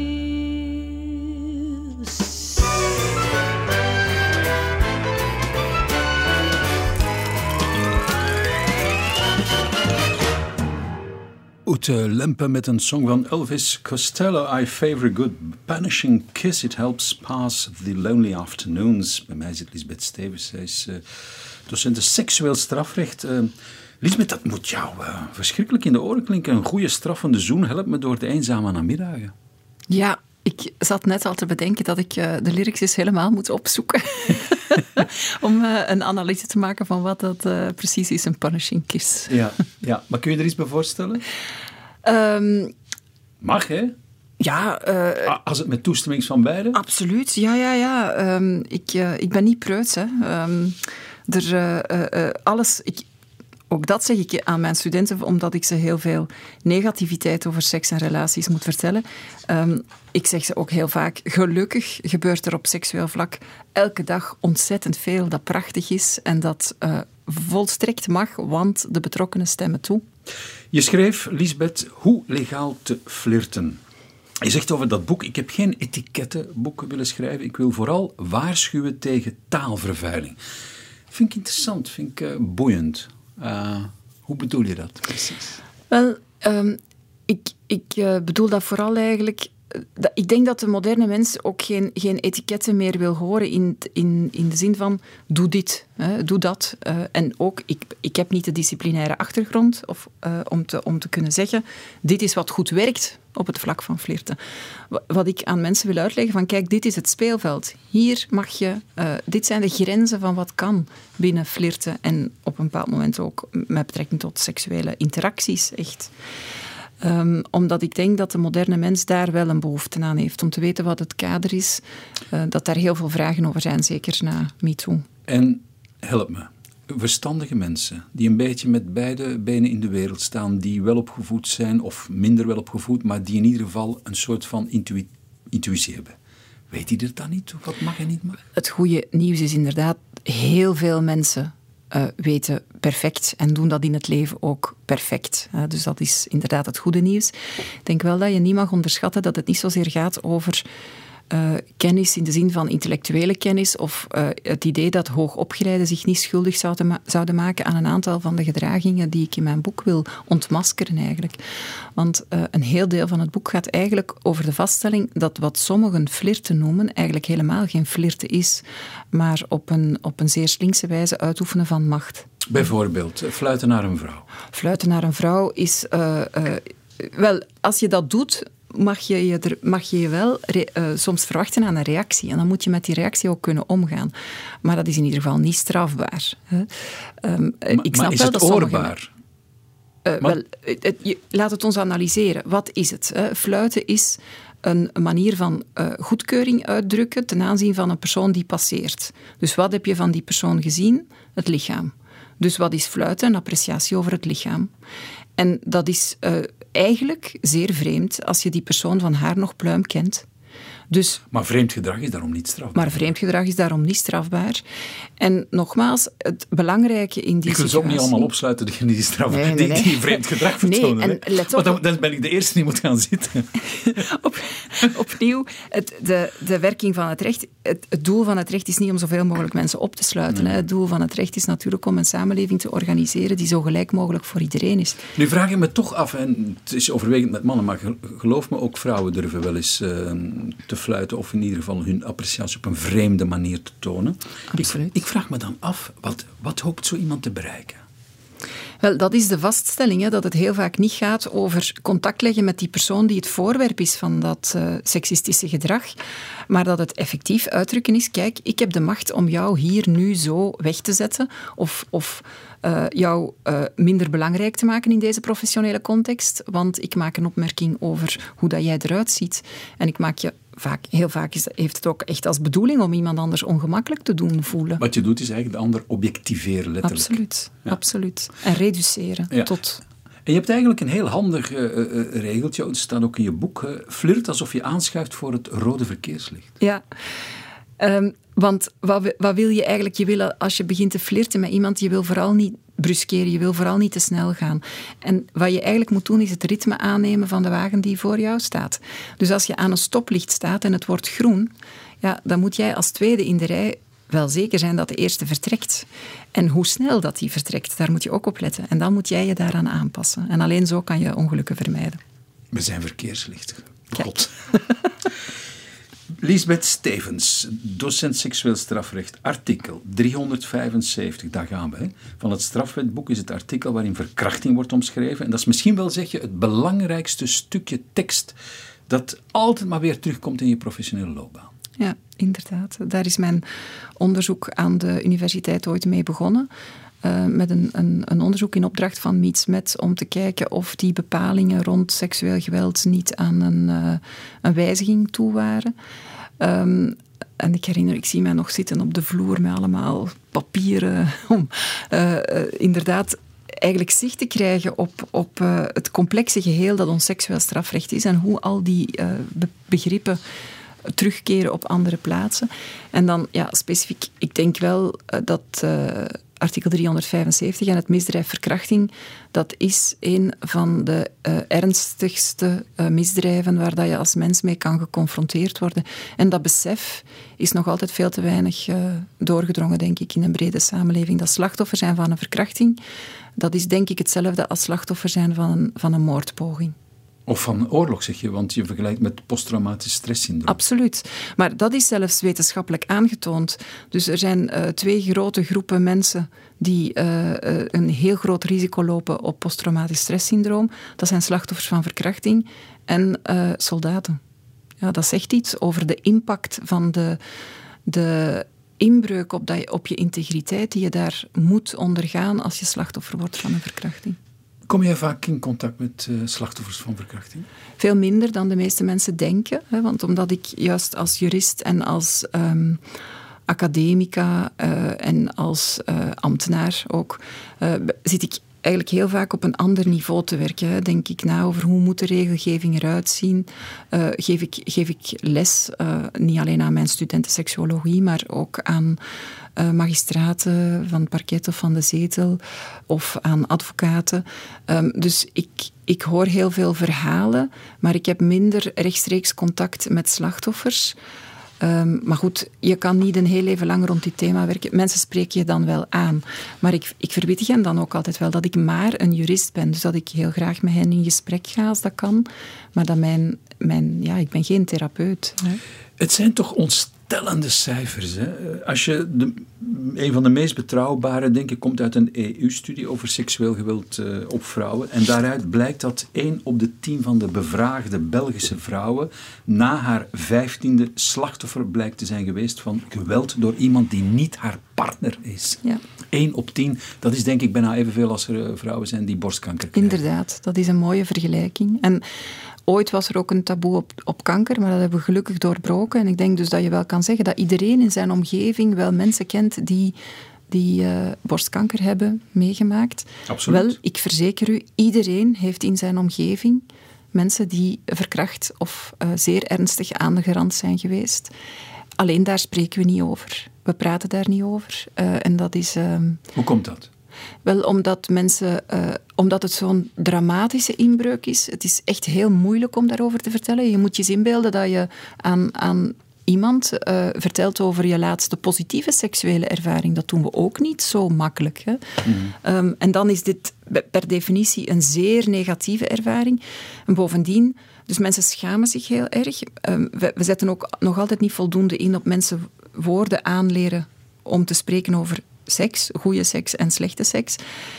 Ute Lempe met een song van Elvis Costello. I favor a good punishing kiss. It helps pass the lonely afternoons. Bij mij zit Lisbeth Stevens. Zij is uh, docent seksueel strafrecht. Uh, Lisbeth, dat moet jou uh, verschrikkelijk in de oren klinken. Een goede straffende zoen helpt me door de eenzame namiddagen. Ja, ik zat net al te bedenken dat ik uh, de lyrics eens helemaal moet opzoeken. Om uh, een analyse te maken van wat dat uh, precies is, een punishing kiss. Ja, ja, maar kun je er iets bij voorstellen? Um, Mag, hè? Ja. Uh, Als het met toestemming van beiden? Absoluut, ja, ja, ja. Um, ik, uh, ik ben niet preuts, hè. Um, er, uh, uh, alles... Ik, Ook dat zeg ik aan mijn studenten, omdat ik ze heel veel negativiteit over seks en relaties moet vertellen. Um, ik zeg ze ook heel vaak, gelukkig gebeurt er op seksueel vlak elke dag ontzettend veel dat prachtig is en dat uh, volstrekt mag, want de betrokkenen stemmen toe. Je schreef, Lisbeth, hoe legaal te flirten. Je zegt over dat boek, ik heb geen etikettenboek willen schrijven, ik wil vooral waarschuwen tegen taalvervuiling. Vind ik interessant, vind ik uh, boeiend. Uh, hoe bedoel je dat precies? Wel, um, ik, ik uh, bedoel dat vooral eigenlijk... Dat, ik denk dat de moderne mens ook geen, geen etiketten meer wil horen in, in, in de zin van doe dit, hè, doe dat. Uh, en ook, ik, ik heb niet de disciplinaire achtergrond of, uh, om, te, om te kunnen zeggen dit is wat goed werkt op het vlak van flirten. Wat ik aan mensen wil uitleggen van kijk, dit is het speelveld. Hier mag je, uh, dit zijn de grenzen van wat kan binnen flirten en op een bepaald moment ook met betrekking tot seksuele interacties echt. Um, omdat ik denk dat de moderne mens daar wel een behoefte aan heeft. Om te weten wat het kader is. Uh, dat daar heel veel vragen over zijn, zeker na MeToo. En help me. Verstandige mensen die een beetje met beide benen in de wereld staan. Die wel opgevoed zijn of minder wel opgevoed. Maar die in ieder geval een soort van intu- intuïtie hebben. Weet hij er dan niet? Wat mag en niet mag? Het goede nieuws is inderdaad heel veel mensen... Uh, weten perfect en doen dat in het leven ook perfect. Uh, dus dat is inderdaad het goede nieuws. Ik denk wel dat je niet mag onderschatten dat het niet zozeer gaat over uh, kennis in de zin van intellectuele kennis of uh, het idee dat hoogopgeleiden zich niet schuldig zouden, ma- zouden maken aan een aantal van de gedragingen die ik in mijn boek wil ontmaskeren eigenlijk. Want uh, een heel deel van het boek gaat eigenlijk over de vaststelling dat wat sommigen flirten noemen eigenlijk helemaal geen flirten is, maar op een, op een zeer slinkse wijze uitoefenen van macht. Bijvoorbeeld, fluiten naar een vrouw. Fluiten naar een vrouw is... Uh, uh, wel, als je dat doet... Mag je je, er, mag je, je wel re, uh, soms verwachten aan een reactie. En dan moet je met die reactie ook kunnen omgaan. Maar dat is in ieder geval niet strafbaar. Hè. Um, maar, ik snap maar is wel het dat oorbaar? Uh, wel, het, het, je, laat het ons analyseren. Wat is het? Hè? Fluiten is een manier van uh, goedkeuring uitdrukken ten aanzien van een persoon die passeert. Dus wat heb je van die persoon gezien? Het lichaam. Dus wat is fluiten? Een appreciatie over het lichaam. En dat is uh, eigenlijk zeer vreemd als je die persoon van haar nog pluim kent. Dus, maar vreemd gedrag is daarom niet strafbaar. Maar vreemd gedrag is daarom niet strafbaar. En nogmaals, het belangrijke in die ik wil situatie... ze ook niet allemaal opsluiten die, die, straf, nee, nee, nee. die, die vreemd gedrag vertonen. Nee, en let op, dan, dan ben ik de eerste die moet gaan zitten. Op, opnieuw, het, de, de werking van het recht... Het, het doel van het recht is niet om zoveel mogelijk mensen op te sluiten. Nee. Hè. Het doel van het recht is natuurlijk om een samenleving te organiseren die zo gelijk mogelijk voor iedereen is. Nu vraag ik me toch af, en het is overwegend met mannen, maar geloof me, ook vrouwen durven wel eens uh, te fluiten of in ieder geval hun appreciatie op een vreemde manier te tonen. Absoluut. Ik, ik vraag me dan af, wat, wat hoopt zo iemand te bereiken? Wel, dat is de vaststelling, hè, dat het heel vaak niet gaat over contact leggen met die persoon die het voorwerp is van dat uh, seksistische gedrag, maar dat het effectief uitdrukken is, kijk, ik heb de macht om jou hier nu zo weg te zetten of, of uh, jou uh, minder belangrijk te maken in deze professionele context, want ik maak een opmerking over hoe dat jij eruit ziet en ik maak je Vaak, heel vaak is, heeft het ook echt als bedoeling om iemand anders ongemakkelijk te doen voelen. Wat je doet is eigenlijk de ander objectiveren, letterlijk. Absoluut, ja. absoluut. En reduceren ja. tot... En je hebt eigenlijk een heel handig uh, uh, regeltje, het staat ook in je boek, uh, flirt alsof je aanschuift voor het rode verkeerslicht. Ja, um, want wat, wat wil je eigenlijk? Je wil, als je begint te flirten met iemand, je wil vooral niet bruskeren, je wil vooral niet te snel gaan. En wat je eigenlijk moet doen, is het ritme aannemen van de wagen die voor jou staat. Dus als je aan een stoplicht staat en het wordt groen, ja, dan moet jij als tweede in de rij wel zeker zijn dat de eerste vertrekt. En hoe snel dat die vertrekt, daar moet je ook op letten. En dan moet jij je daaraan aanpassen. En alleen zo kan je ongelukken vermijden. We zijn verkeerslicht. God. Liesbeth Stevens, docent seksueel strafrecht, artikel driehonderdvijfenzeventig, daar gaan we. Hè. Van het strafwetboek is het artikel waarin verkrachting wordt omschreven. En dat is misschien wel, zeg je, het belangrijkste stukje tekst dat altijd maar weer terugkomt in je professionele loopbaan. Ja, inderdaad. Daar is mijn onderzoek aan de universiteit ooit mee begonnen. Uh, met een, een, een onderzoek in opdracht van Miet Smet om te kijken of die bepalingen rond seksueel geweld niet aan een, uh, een wijziging toe waren. Um, en ik herinner, ik zie mij nog zitten op de vloer met allemaal papieren om uh, uh, inderdaad eigenlijk zicht te krijgen op, op uh, het complexe geheel dat ons seksueel strafrecht is en hoe al die uh, be- begrippen terugkeren op andere plaatsen. En dan, ja, specifiek, ik denk wel uh, dat uh, artikel driehonderdvijfenzeventig en het misdrijf verkrachting, dat is een van de uh, ernstigste uh, misdrijven waar dat je als mens mee kan geconfronteerd worden. En dat besef is nog altijd veel te weinig uh, doorgedrongen, denk ik, in een brede samenleving. Dat slachtoffer zijn van een verkrachting, dat is denk ik hetzelfde als slachtoffer zijn van een, van een moordpoging. Of van oorlog, zeg je, want je vergelijkt met posttraumatisch stresssyndroom. Absoluut. Maar dat is zelfs wetenschappelijk aangetoond. Dus er zijn uh, twee grote groepen mensen die uh, uh, een heel groot risico lopen op posttraumatisch stresssyndroom. Dat zijn slachtoffers van verkrachting en uh, soldaten. Ja, dat zegt iets over de impact van de, de inbreuk op, dat je, op je integriteit die je daar moet ondergaan als je slachtoffer wordt van een verkrachting. Kom jij vaak in contact met uh, slachtoffers van verkrachting? Veel minder dan de meeste mensen denken. Hè, want omdat ik juist als jurist en als um, academica uh, en als uh, ambtenaar ook, uh, zit ik eigenlijk heel vaak op een ander niveau te werken. Hè. Denk ik na over hoe moet de regelgeving eruit zien. Uh, geef, ik, geef ik les, uh, niet alleen aan mijn studenten seksuologie, maar ook aan uh, magistraten van het parket of van de zetel of aan advocaten. Um, dus ik, ik hoor heel veel verhalen, maar ik heb minder rechtstreeks contact met slachtoffers. Um, maar goed, je kan niet een heel leven lang rond dit thema werken. Mensen spreken je dan wel aan. Maar ik, ik verwittig hen dan ook altijd wel dat ik maar een jurist ben. Dus dat ik heel graag met hen in gesprek ga als dat kan. Maar dat mijn... mijn ja, ik ben geen therapeut. Hè. Het zijn toch ontstellende cijfers. Hè? Als je de, een van de meest betrouwbare, denk ik, komt uit een E U-studie over seksueel geweld uh, op vrouwen. En daaruit blijkt dat één op de tien van de bevraagde Belgische vrouwen na haar vijftiende slachtoffer blijkt te zijn geweest van geweld door iemand die niet haar partner is. Ja. één op tien, dat is denk ik bijna evenveel als er uh, vrouwen zijn die borstkanker krijgen. Inderdaad, dat is een mooie vergelijking. En ooit was er ook een taboe op, op kanker, maar dat hebben we gelukkig doorbroken. En ik denk dus dat je wel kan zeggen dat iedereen in zijn omgeving wel mensen kent die, die uh, borstkanker hebben meegemaakt. Absoluut. Wel, ik verzeker u, iedereen heeft in zijn omgeving mensen die verkracht of uh, zeer ernstig aan de rand zijn geweest. Alleen daar spreken we niet over. We praten daar niet over. Uh, en dat is... Uh, Hoe komt dat? Wel, omdat mensen, uh, omdat het zo'n dramatische inbreuk is. Het is echt heel moeilijk om daarover te vertellen. Je moet je eens inbeelden dat je aan, aan iemand uh, vertelt over je laatste positieve seksuele ervaring. Dat doen we ook niet zo makkelijk. Hè? Mm-hmm. Um, en dan is dit per definitie een zeer negatieve ervaring. En bovendien, dus mensen schamen zich heel erg. Um, we, we zetten ook nog altijd niet voldoende in op mensen woorden aanleren om te spreken over seks, goede seks en slechte seks.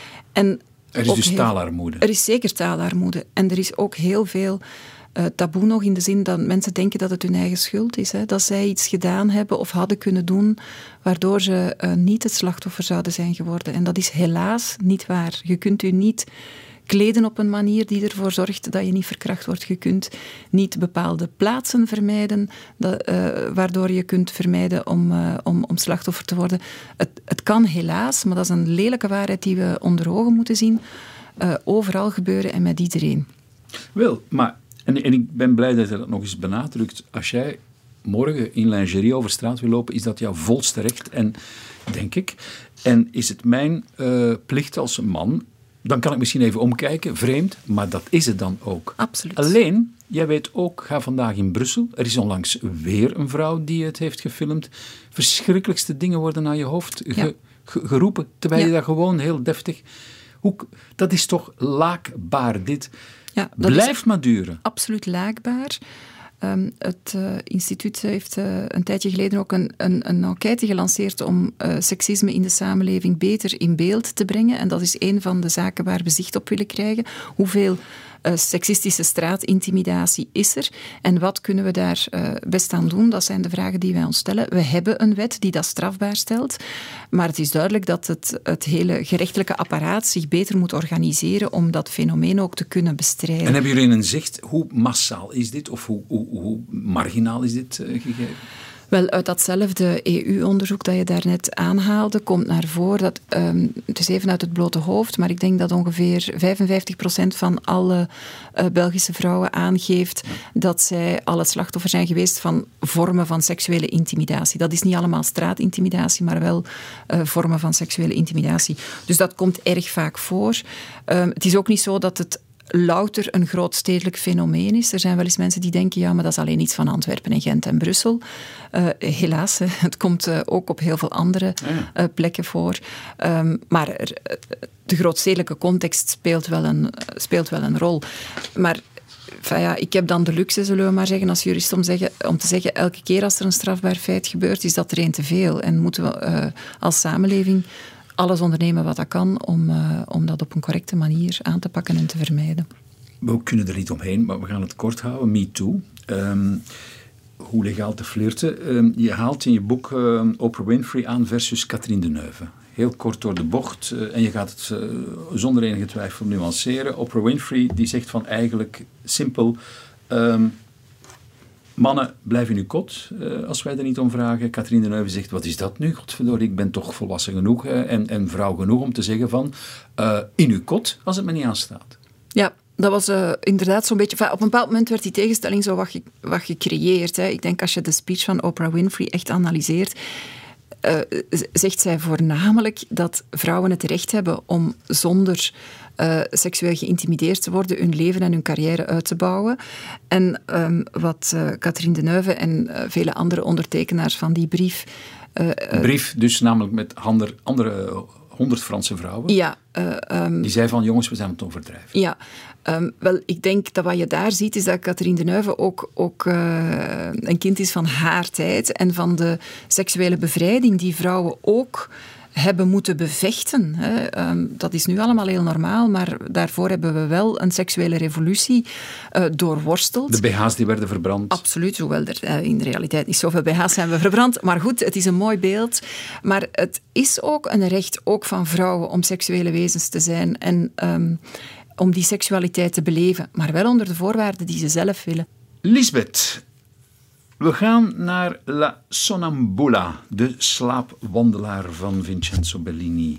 En er is dus heel, taalarmoede. Er is zeker taalarmoede. En er is ook heel veel uh, taboe nog in de zin dat mensen denken dat het hun eigen schuld is. Hè? Dat zij iets gedaan hebben of hadden kunnen doen waardoor ze uh, niet het slachtoffer zouden zijn geworden. En dat is helaas niet waar. Je kunt u niet kleden op een manier die ervoor zorgt dat je niet verkracht wordt. Je kunt niet bepaalde plaatsen vermijden, dat, uh, waardoor je kunt vermijden om, uh, om, om slachtoffer te worden. Het, het kan helaas, maar dat is een lelijke waarheid die we onder ogen moeten zien, uh, overal gebeuren en met iedereen. Wel, maar, en, en ik ben blij dat je dat nog eens benadrukt. Als jij morgen in lingerie over straat wil lopen, is dat jouw volste recht, en, denk ik. En is het mijn uh, plicht als man. Dan kan ik misschien even omkijken, vreemd, maar dat is het dan ook. Absoluut. Alleen, jij weet ook, ga vandaag in Brussel. Er is onlangs weer een vrouw die het heeft gefilmd. Verschrikkelijkste dingen worden naar je hoofd ge, ja. ge, geroepen, terwijl ja. je dat gewoon heel deftig... Hoe, dat is toch laakbaar, dit ja, dat blijft maar duren. Absoluut laakbaar. Um, het uh, instituut heeft uh, een tijdje geleden ook een, een, een enquête gelanceerd om uh, seksisme in de samenleving beter in beeld te brengen. En dat is een van de zaken waar we zicht op willen krijgen. Hoeveel uh, seksistische straatintimidatie is er? En wat kunnen we daar uh, best aan doen? Dat zijn de vragen die wij ons stellen. We hebben een wet die dat strafbaar stelt. Maar het is duidelijk dat het, het hele gerechtelijke apparaat zich beter moet organiseren om dat fenomeen ook te kunnen bestrijden. En hebben jullie een zicht, hoe massaal is dit? Of hoe, hoe, hoe marginaal is dit uh, gegeven? Wel, uit datzelfde E U-onderzoek dat je daarnet aanhaalde, komt naar voren dat, um, het is even uit het blote hoofd, maar ik denk dat ongeveer vijfenvijftig procent van alle uh, Belgische vrouwen aangeeft dat zij al het slachtoffer zijn geweest van vormen van seksuele intimidatie. Dat is niet allemaal straatintimidatie, maar wel uh, vormen van seksuele intimidatie. Dus dat komt erg vaak voor. Um, het is ook niet zo dat het louter een grootstedelijk fenomeen is. Er zijn wel eens mensen die denken, ja, maar dat is alleen iets van Antwerpen en Gent en Brussel. Uh, helaas, hè, het komt uh, ook op heel veel andere uh, plekken voor. Um, maar er, de grootstedelijke context speelt wel een, speelt wel een rol. Maar enfin ja, ik heb dan de luxe, zullen we maar zeggen, als jurist om, zeggen, om te zeggen, elke keer als er een strafbaar feit gebeurt, is dat er één te veel. En moeten we uh, als samenleving alles ondernemen wat dat kan om, uh, om dat op een correcte manier aan te pakken en te vermijden. We kunnen er niet omheen, maar we gaan het kort houden. Me Too. Um, hoe legaal te flirten. Um, je haalt in je boek uh, Oprah Winfrey aan versus Catherine Deneuve. Heel kort door de bocht. Uh, en je gaat het uh, zonder enige twijfel nuanceren. Oprah Winfrey die zegt van eigenlijk simpel... Um, Mannen, blijf in uw kot, uh, als wij er niet om vragen. Catherine Deneuve zegt, wat is dat nu? Godverdorie, ik ben toch volwassen genoeg uh, en, en vrouw genoeg om te zeggen van, uh, in uw kot, als het me niet aanstaat. Ja, dat was uh, inderdaad zo'n beetje... Enfin, op een bepaald moment werd die tegenstelling zo wat, ge, wat gecreëerd. Hè. Ik denk, als je de speech van Oprah Winfrey echt analyseert, uh, zegt zij voornamelijk dat vrouwen het recht hebben om zonder... Uh, seksueel geïntimideerd te worden, hun leven en hun carrière uit te bouwen. En um, wat uh, Catherine Deneuve en uh, vele andere ondertekenaars van die brief... Uh, Een brief dus namelijk met andere, andere honderd Franse vrouwen. Ja. Uh, um, die zei van, jongens, we zijn het overdrijven. Ja. Um, wel, ik denk dat wat je daar ziet, is dat Catherine Deneuve ook, ook uh, een kind is van haar tijd en van de seksuele bevrijding die vrouwen ook... hebben moeten bevechten. Hè. Um, dat is nu allemaal heel normaal, maar daarvoor hebben we wel een seksuele revolutie uh, doorworsteld. De B H's die werden verbrand. Absoluut, hoewel er uh, in de realiteit niet zoveel B H's zijn we verbrand. Maar goed, het is een mooi beeld. Maar het is ook een recht, ook van vrouwen, om seksuele wezens te zijn en um, om die seksualiteit te beleven. Maar wel onder de voorwaarden die ze zelf willen. Lisbeth... We gaan naar La Sonnambula, de slaapwandelaar van Vincenzo Bellini.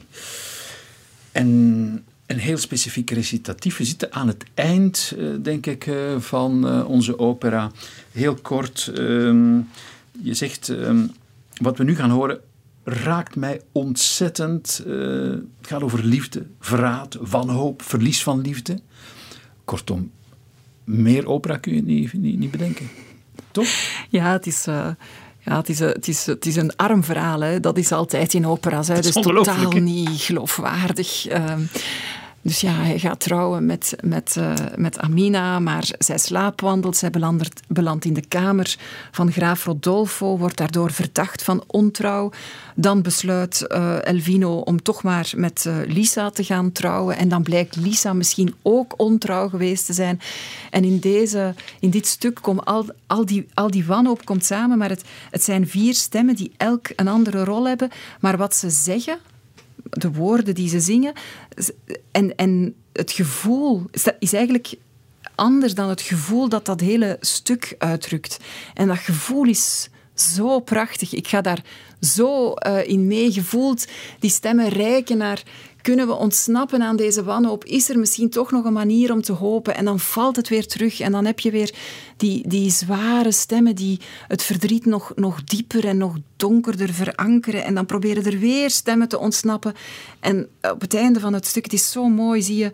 En een heel specifiek recitatief. We zitten aan het eind, denk ik, van onze opera. Heel kort, um, je zegt, um, wat we nu gaan horen raakt mij ontzettend. Uh, het gaat over liefde, verraad, wanhoop, verlies van liefde. Kortom, meer opera kun je niet, niet, niet bedenken. Toch? Ja, het is, uh, ja, het is, uh, het is, het is een arm verhaal. Hè. Dat is altijd in opera's. Hè. Dat is, is totaal niet geloofwaardig. Uh, dus ja, hij gaat trouwen met, met, uh, met Amina, maar zij slaapwandelt. Zij belandt, belandt in de kamer van graaf Rodolfo, wordt daardoor verdacht van ontrouw. Dan besluit uh, Elvino om toch maar met uh, Lisa te gaan trouwen. En dan blijkt Lisa misschien ook ontrouw geweest te zijn. En in, deze, in dit stuk komt al, al, die, al die wanhoop komt samen. Maar het, het zijn vier stemmen die elk een andere rol hebben. Maar wat ze zeggen, de woorden die ze zingen, en, en het gevoel is eigenlijk anders dan het gevoel dat dat hele stuk uitdrukt. En dat gevoel is zo prachtig. Ik ga daar zo uh, in meegevoeld. Die stemmen reiken naar... Kunnen we ontsnappen aan deze wanhoop? Is er misschien toch nog een manier om te hopen? En dan valt het weer terug. En dan heb je weer die, die zware stemmen die het verdriet nog, nog dieper en nog donkerder verankeren. En dan proberen er weer stemmen te ontsnappen. En op het einde van het stuk, het is zo mooi, zie je...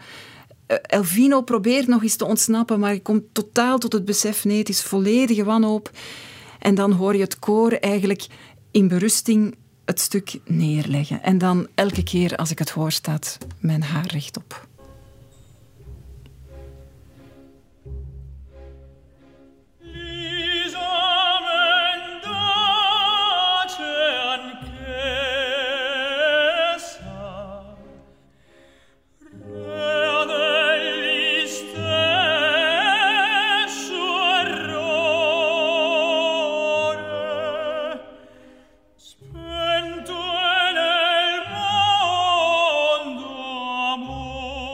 Elvino probeert nog eens te ontsnappen, maar je komt totaal tot het besef, nee, het is volledige wanhoop. En dan hoor je het koor eigenlijk in berusting het stuk neerleggen. En dan elke keer als ik het hoor, staat mijn haar rechtop. Amor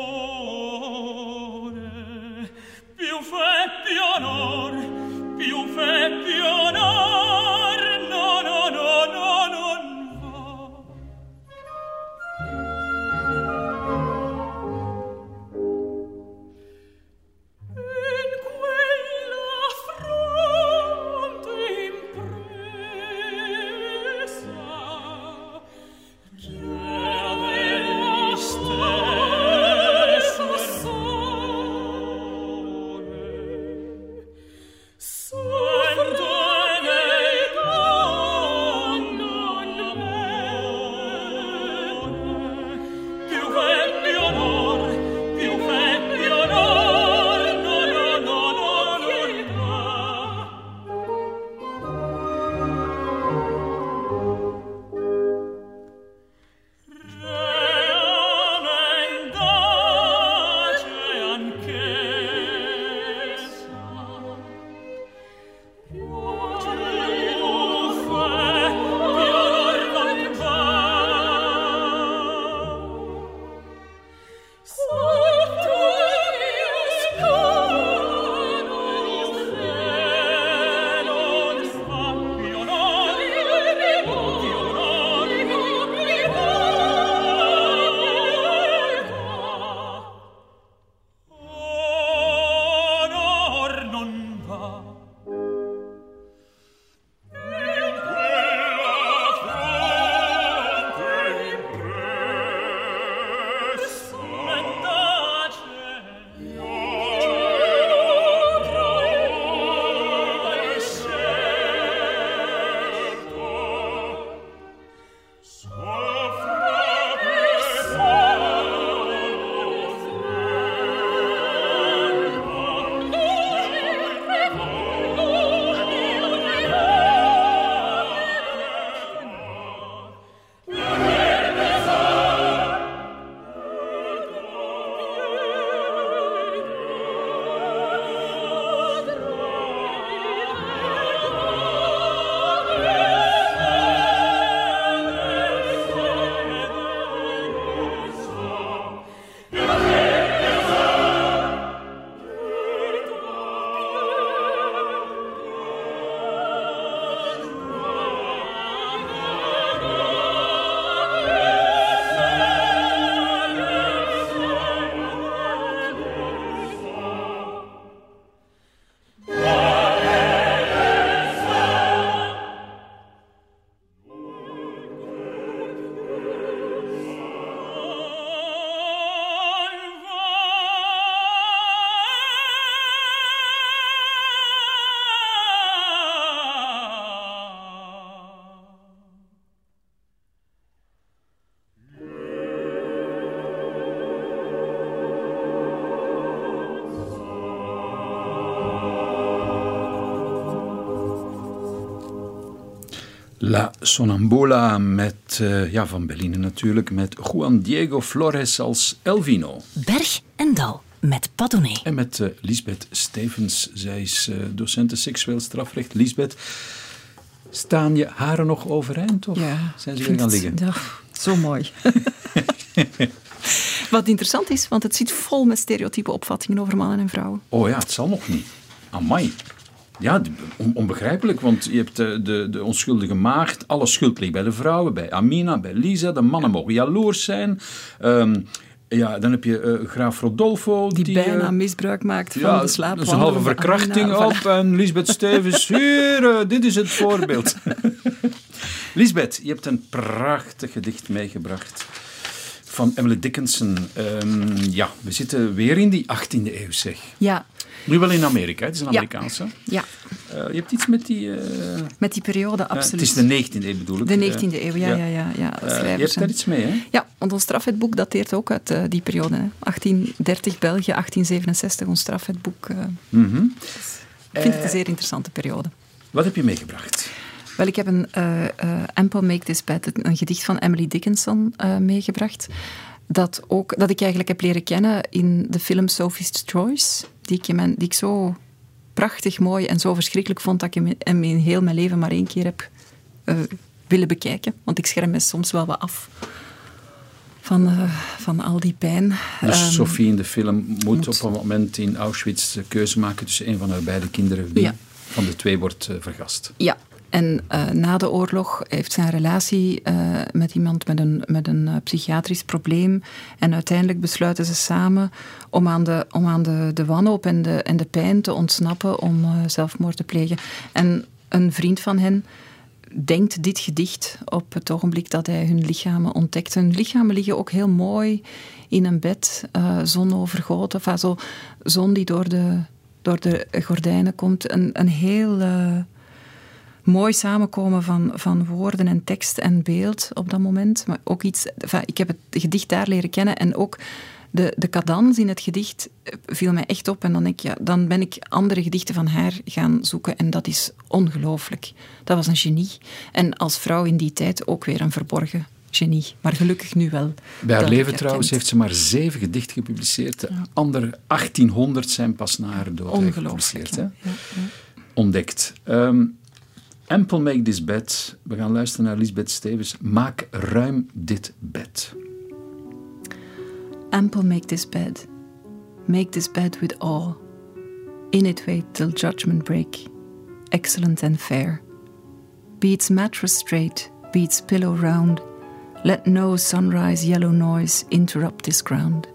La Sonambula met, uh, ja, van Bellini natuurlijk, met Juan Diego Flores als Elvino. Berg en Dal met Padone. En met uh, Lisbeth Stevens. Zij is uh, docent seksueel strafrecht. Lisbeth, staan je haren nog overeind of ja, zijn ze weer gaan liggen? Ja, zo mooi. Wat interessant is, want het zit vol met stereotype opvattingen over mannen en vrouwen. Oh ja, het zal nog niet. Amai. Ja, on- onbegrijpelijk, want je hebt de, de, de onschuldige maagd. Alle schuld ligt bij de vrouwen, bij Amina, bij Lisa. De mannen mogen jaloers zijn. Um, ja, dan heb je uh, graaf Rodolfo. Die, die bijna uh, misbruik maakt van ja, de slaap. Dat is een halve verkrachting Amina, op. En Lisbeth Stevens, hier, uh, dit is het voorbeeld. Lisbeth, je hebt een prachtig gedicht meegebracht van Emily Dickinson. Um, ja, we zitten weer in die achttiende eeuw, zeg. Ja. Nu wel in Amerika, het is een Ja. Amerikaanse. Ja. Uh, je hebt iets met die... Uh, Met die periode, uh, absoluut. het is de negentiende eeuw bedoel ik. De negentiende eeuw, ja. ja, ja, ja. Uh, Schrijvers je hebt daar iets mee, hè? Ja, want ons strafwetboek dateert ook uit uh, die periode. Hè. achttien dertig België, achttien zevenenzestig, ons strafwetboek. Uh, Mm-hmm. ik vind het een zeer interessante periode. Wat heb je meegebracht? Wel, ik heb een uh, uh, Ample Make This Bed, een gedicht van Emily Dickinson uh, meegebracht. Dat, ook, dat ik eigenlijk heb leren kennen in de film Sophie's Choice, die ik, in mijn, die ik zo prachtig mooi en zo verschrikkelijk vond dat ik hem in heel mijn leven maar één keer heb uh, willen bekijken. Want ik scherm me soms wel wat af van, uh, van al die pijn. Dus um, Sophie in de film moet, moet op een moment in Auschwitz de keuze maken tussen een van haar beide kinderen. Wie ja. van de twee wordt uh, vergast. Ja. En uh, na de oorlog heeft zijn relatie uh, met iemand met een, met een uh, psychiatrisch probleem. En uiteindelijk besluiten ze samen om aan de, om aan de, de wanhoop en de, en de pijn te ontsnappen om uh, zelfmoord te plegen. En een vriend van hen denkt dit gedicht op het ogenblik dat hij hun lichamen ontdekt. Hun lichamen liggen ook heel mooi in een bed, uh, zonovergoten. Enfin, zo, zon die door de, door de gordijnen komt. Een, een heel... Uh, mooi samenkomen van, van woorden en tekst en beeld op dat moment. Maar ook iets... Enfin, ik heb het gedicht daar leren kennen en ook de, de cadans in het gedicht viel mij echt op. En dan, denk ik, ja, dan ben ik andere gedichten van haar gaan zoeken en dat is ongelooflijk. Dat was een genie. En als vrouw in die tijd ook weer een verborgen genie. Maar gelukkig nu wel. Bij haar leven herkend. trouwens heeft ze maar zeven gedichten gepubliceerd. De Ja. andere achttienhonderd zijn pas na haar dood gepubliceerd. Hè? Ja, ja. Ontdekt. Um, Ample Make This Bed. We gaan luisteren naar Lisbeth Stevens. Maak ruim dit bed. Ample make this bed. Make this bed with awe. In it wait till judgment break. Excellent and fair. Be its mattress straight, be its pillow round. Let no sunrise yellow noise interrupt this ground.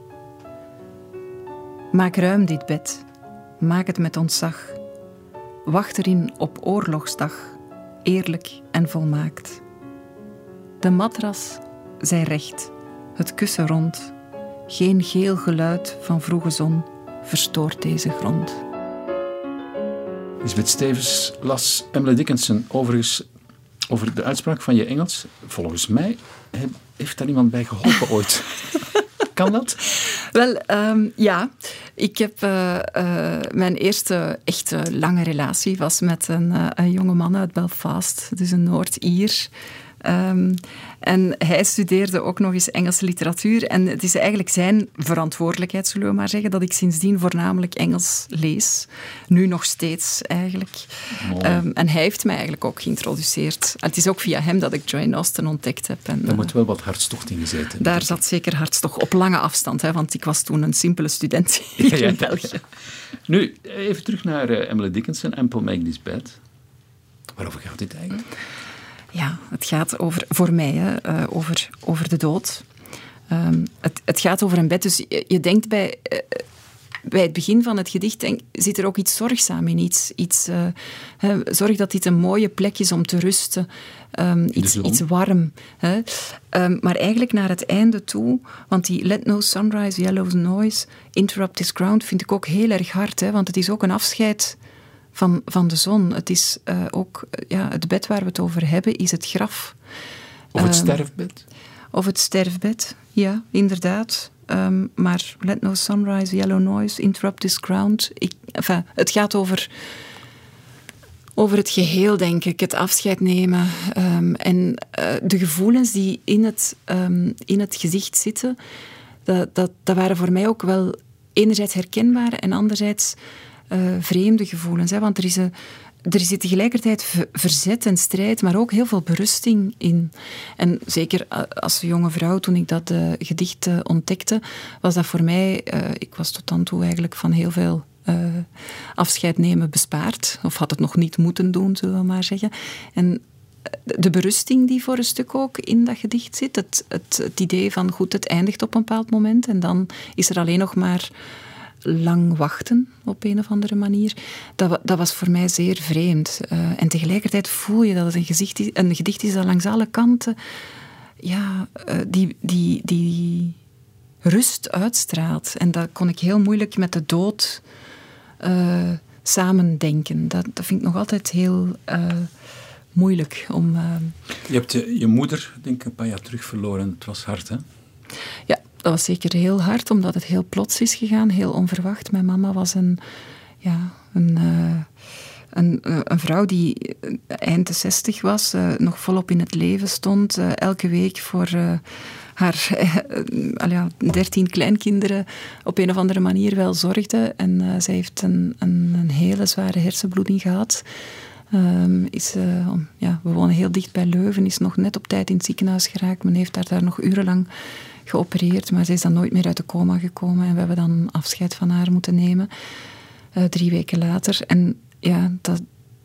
Maak ruim dit bed. Maak het met ontzag. Wacht erin op oorlogsdag. Eerlijk en volmaakt. De matras zij recht, het kussen rond. Geen geel geluid van vroege zon verstoort deze grond. Lisbeth Stevens las Emily Dickinson overigens over de uitspraak van je Engels. Volgens mij heeft daar iemand bij geholpen ooit. Kan dat? Wel, um, ja. Ik heb uh, uh, mijn eerste echte lange relatie was met een, uh, een jonge man uit Belfast, dus een Noord-Ier. Um, en hij studeerde ook nog eens Engelse literatuur. En het is eigenlijk zijn verantwoordelijkheid, zullen we maar zeggen, dat ik sindsdien voornamelijk Engels lees. Nu nog steeds eigenlijk. Um, en hij heeft mij eigenlijk ook geïntroduceerd. Het is ook via hem dat ik Jane Austen ontdekt heb. En, Daar uh, moet wel wat hartstocht in gezeten. Daar zat zeker hartstocht op lange afstand, hè, want ik was toen een simpele student hier ja, ja. in België. Nu, even terug naar uh, Emily Dickinson, Ample Make This Bed. Waarover gaat dit eigenlijk? Ja, het gaat over, voor mij hè, uh, over, over de dood. Um, het, het gaat over een bed. Dus je, je denkt bij, uh, bij het begin van het gedicht, denk, zit er ook iets zorgzaam in. Iets, iets, uh, hè, zorg dat dit een mooie plek is om te rusten. Um, iets, iets warm. Hè. Um, maar eigenlijk naar het einde toe, want die Let no sunrise yellow noise interrupt this ground vind ik ook heel erg hard. Hè, want het is ook een afscheid Van, van de zon. Het is uh, ook ja, het bed waar we het over hebben, is het graf. Of het um, sterfbed? Of het sterfbed, ja, inderdaad. Um, maar let no sunrise, yellow noise, interrupt this ground. Ik, enfin, het gaat over, over het geheel, denk ik. Het afscheid nemen. Um, en uh, de gevoelens die in het, um, in het gezicht zitten, dat, dat, dat waren voor mij ook wel enerzijds herkenbare en anderzijds uh, vreemde gevoelens. Hè? Want er is, een, er is tegelijkertijd verzet en strijd, maar ook heel veel berusting in. En zeker als jonge vrouw, toen ik dat uh, gedicht uh, ontdekte, was dat voor mij... Uh, ik was tot dan toe eigenlijk van heel veel uh, afscheid nemen bespaard. Of had het nog niet moeten doen, zullen we maar zeggen. En de berusting die voor een stuk ook in dat gedicht zit. Het, het, het idee van, goed, het eindigt op een bepaald moment en dan is er alleen nog maar lang wachten op een of andere manier. Dat, dat was voor mij zeer vreemd. Uh, en tegelijkertijd voel je dat het een, gezicht is, een gedicht is dat langs alle kanten ja, uh, die, die, die rust uitstraalt. En dat kon ik heel moeilijk met de dood uh, samendenken. Dat, dat vind ik nog altijd heel... Uh, moeilijk om... Uh... Je hebt je, je moeder, denk ik, een paar jaar terug verloren. Het was hard, hè? Ja, dat was zeker heel hard, omdat het heel plots is gegaan, heel onverwacht. Mijn mama was een, ja, een, uh, een, uh, een vrouw die eind de zestig was, uh, nog volop in het leven stond, uh, elke week voor uh, haar uh, ja, dertien kleinkinderen op een of andere manier wel zorgde. En uh, zij heeft een, een, een hele zware hersenbloeding gehad. Um, is, uh, ja, we wonen heel dicht bij Leuven, is nog net op tijd in het ziekenhuis geraakt. Men heeft haar daar nog urenlang geopereerd, maar ze is dan nooit meer uit de coma gekomen. En we hebben dan afscheid van haar moeten nemen, uh, drie weken later. En ja, dat,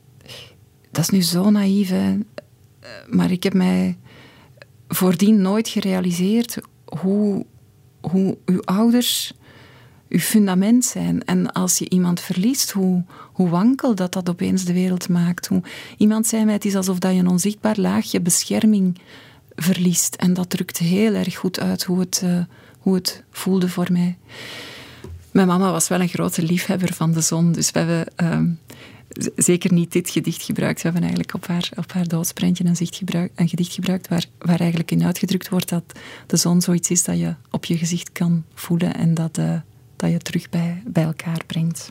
dat is nu zo naïef, hè. Maar ik heb mij voordien nooit gerealiseerd hoe, hoe uw ouders uw fundament zijn. En als je iemand verliest, hoe, hoe wankel dat dat opeens de wereld maakt. Hoe, iemand zei mij, het is alsof dat je een onzichtbaar laagje bescherming verliest. En dat drukt heel erg goed uit hoe het, uh, hoe het voelde voor mij. Mijn mama was wel een grote liefhebber van de zon, dus we hebben uh, z- zeker niet dit gedicht gebruikt. We hebben eigenlijk op haar, op haar doodsprentje een, gebruik, een gedicht gebruikt waar, waar eigenlijk in uitgedrukt wordt dat de zon zoiets is dat je op je gezicht kan voelen en dat... Uh, dat je terug bij, bij elkaar brengt.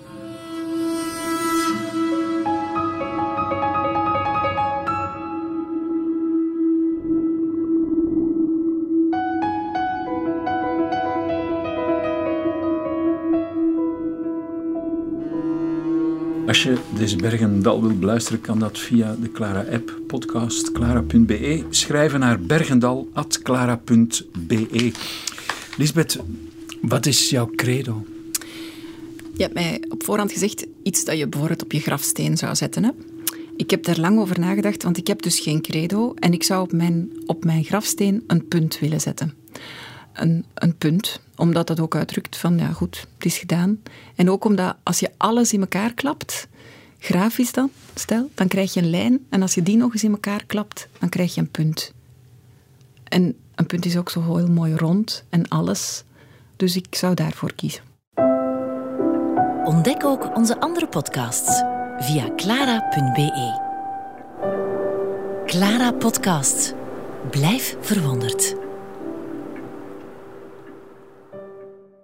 Als je deze Bergendal wil beluisteren, kan dat via de Clara-app, podcast, clara punt be. Schrijven naar bergendal at clara punt be. Lisbeth, wat is jouw credo? Je hebt mij op voorhand gezegd iets dat je bijvoorbeeld op je grafsteen zou zetten. Hè? Ik heb daar lang over nagedacht, want ik heb dus geen credo. En ik zou op mijn, op mijn grafsteen een punt willen zetten. Een, een punt, omdat dat ook uitdrukt van, ja goed, het is gedaan. En ook omdat als je alles in elkaar klapt, grafisch dan, stel, dan krijg je een lijn. En als je die nog eens in elkaar klapt, dan krijg je een punt. En een punt is ook zo heel mooi rond en alles. Dus ik zou daarvoor kiezen. Ontdek ook onze andere podcasts via clara punt be. Clara Podcast. Blijf verwonderd.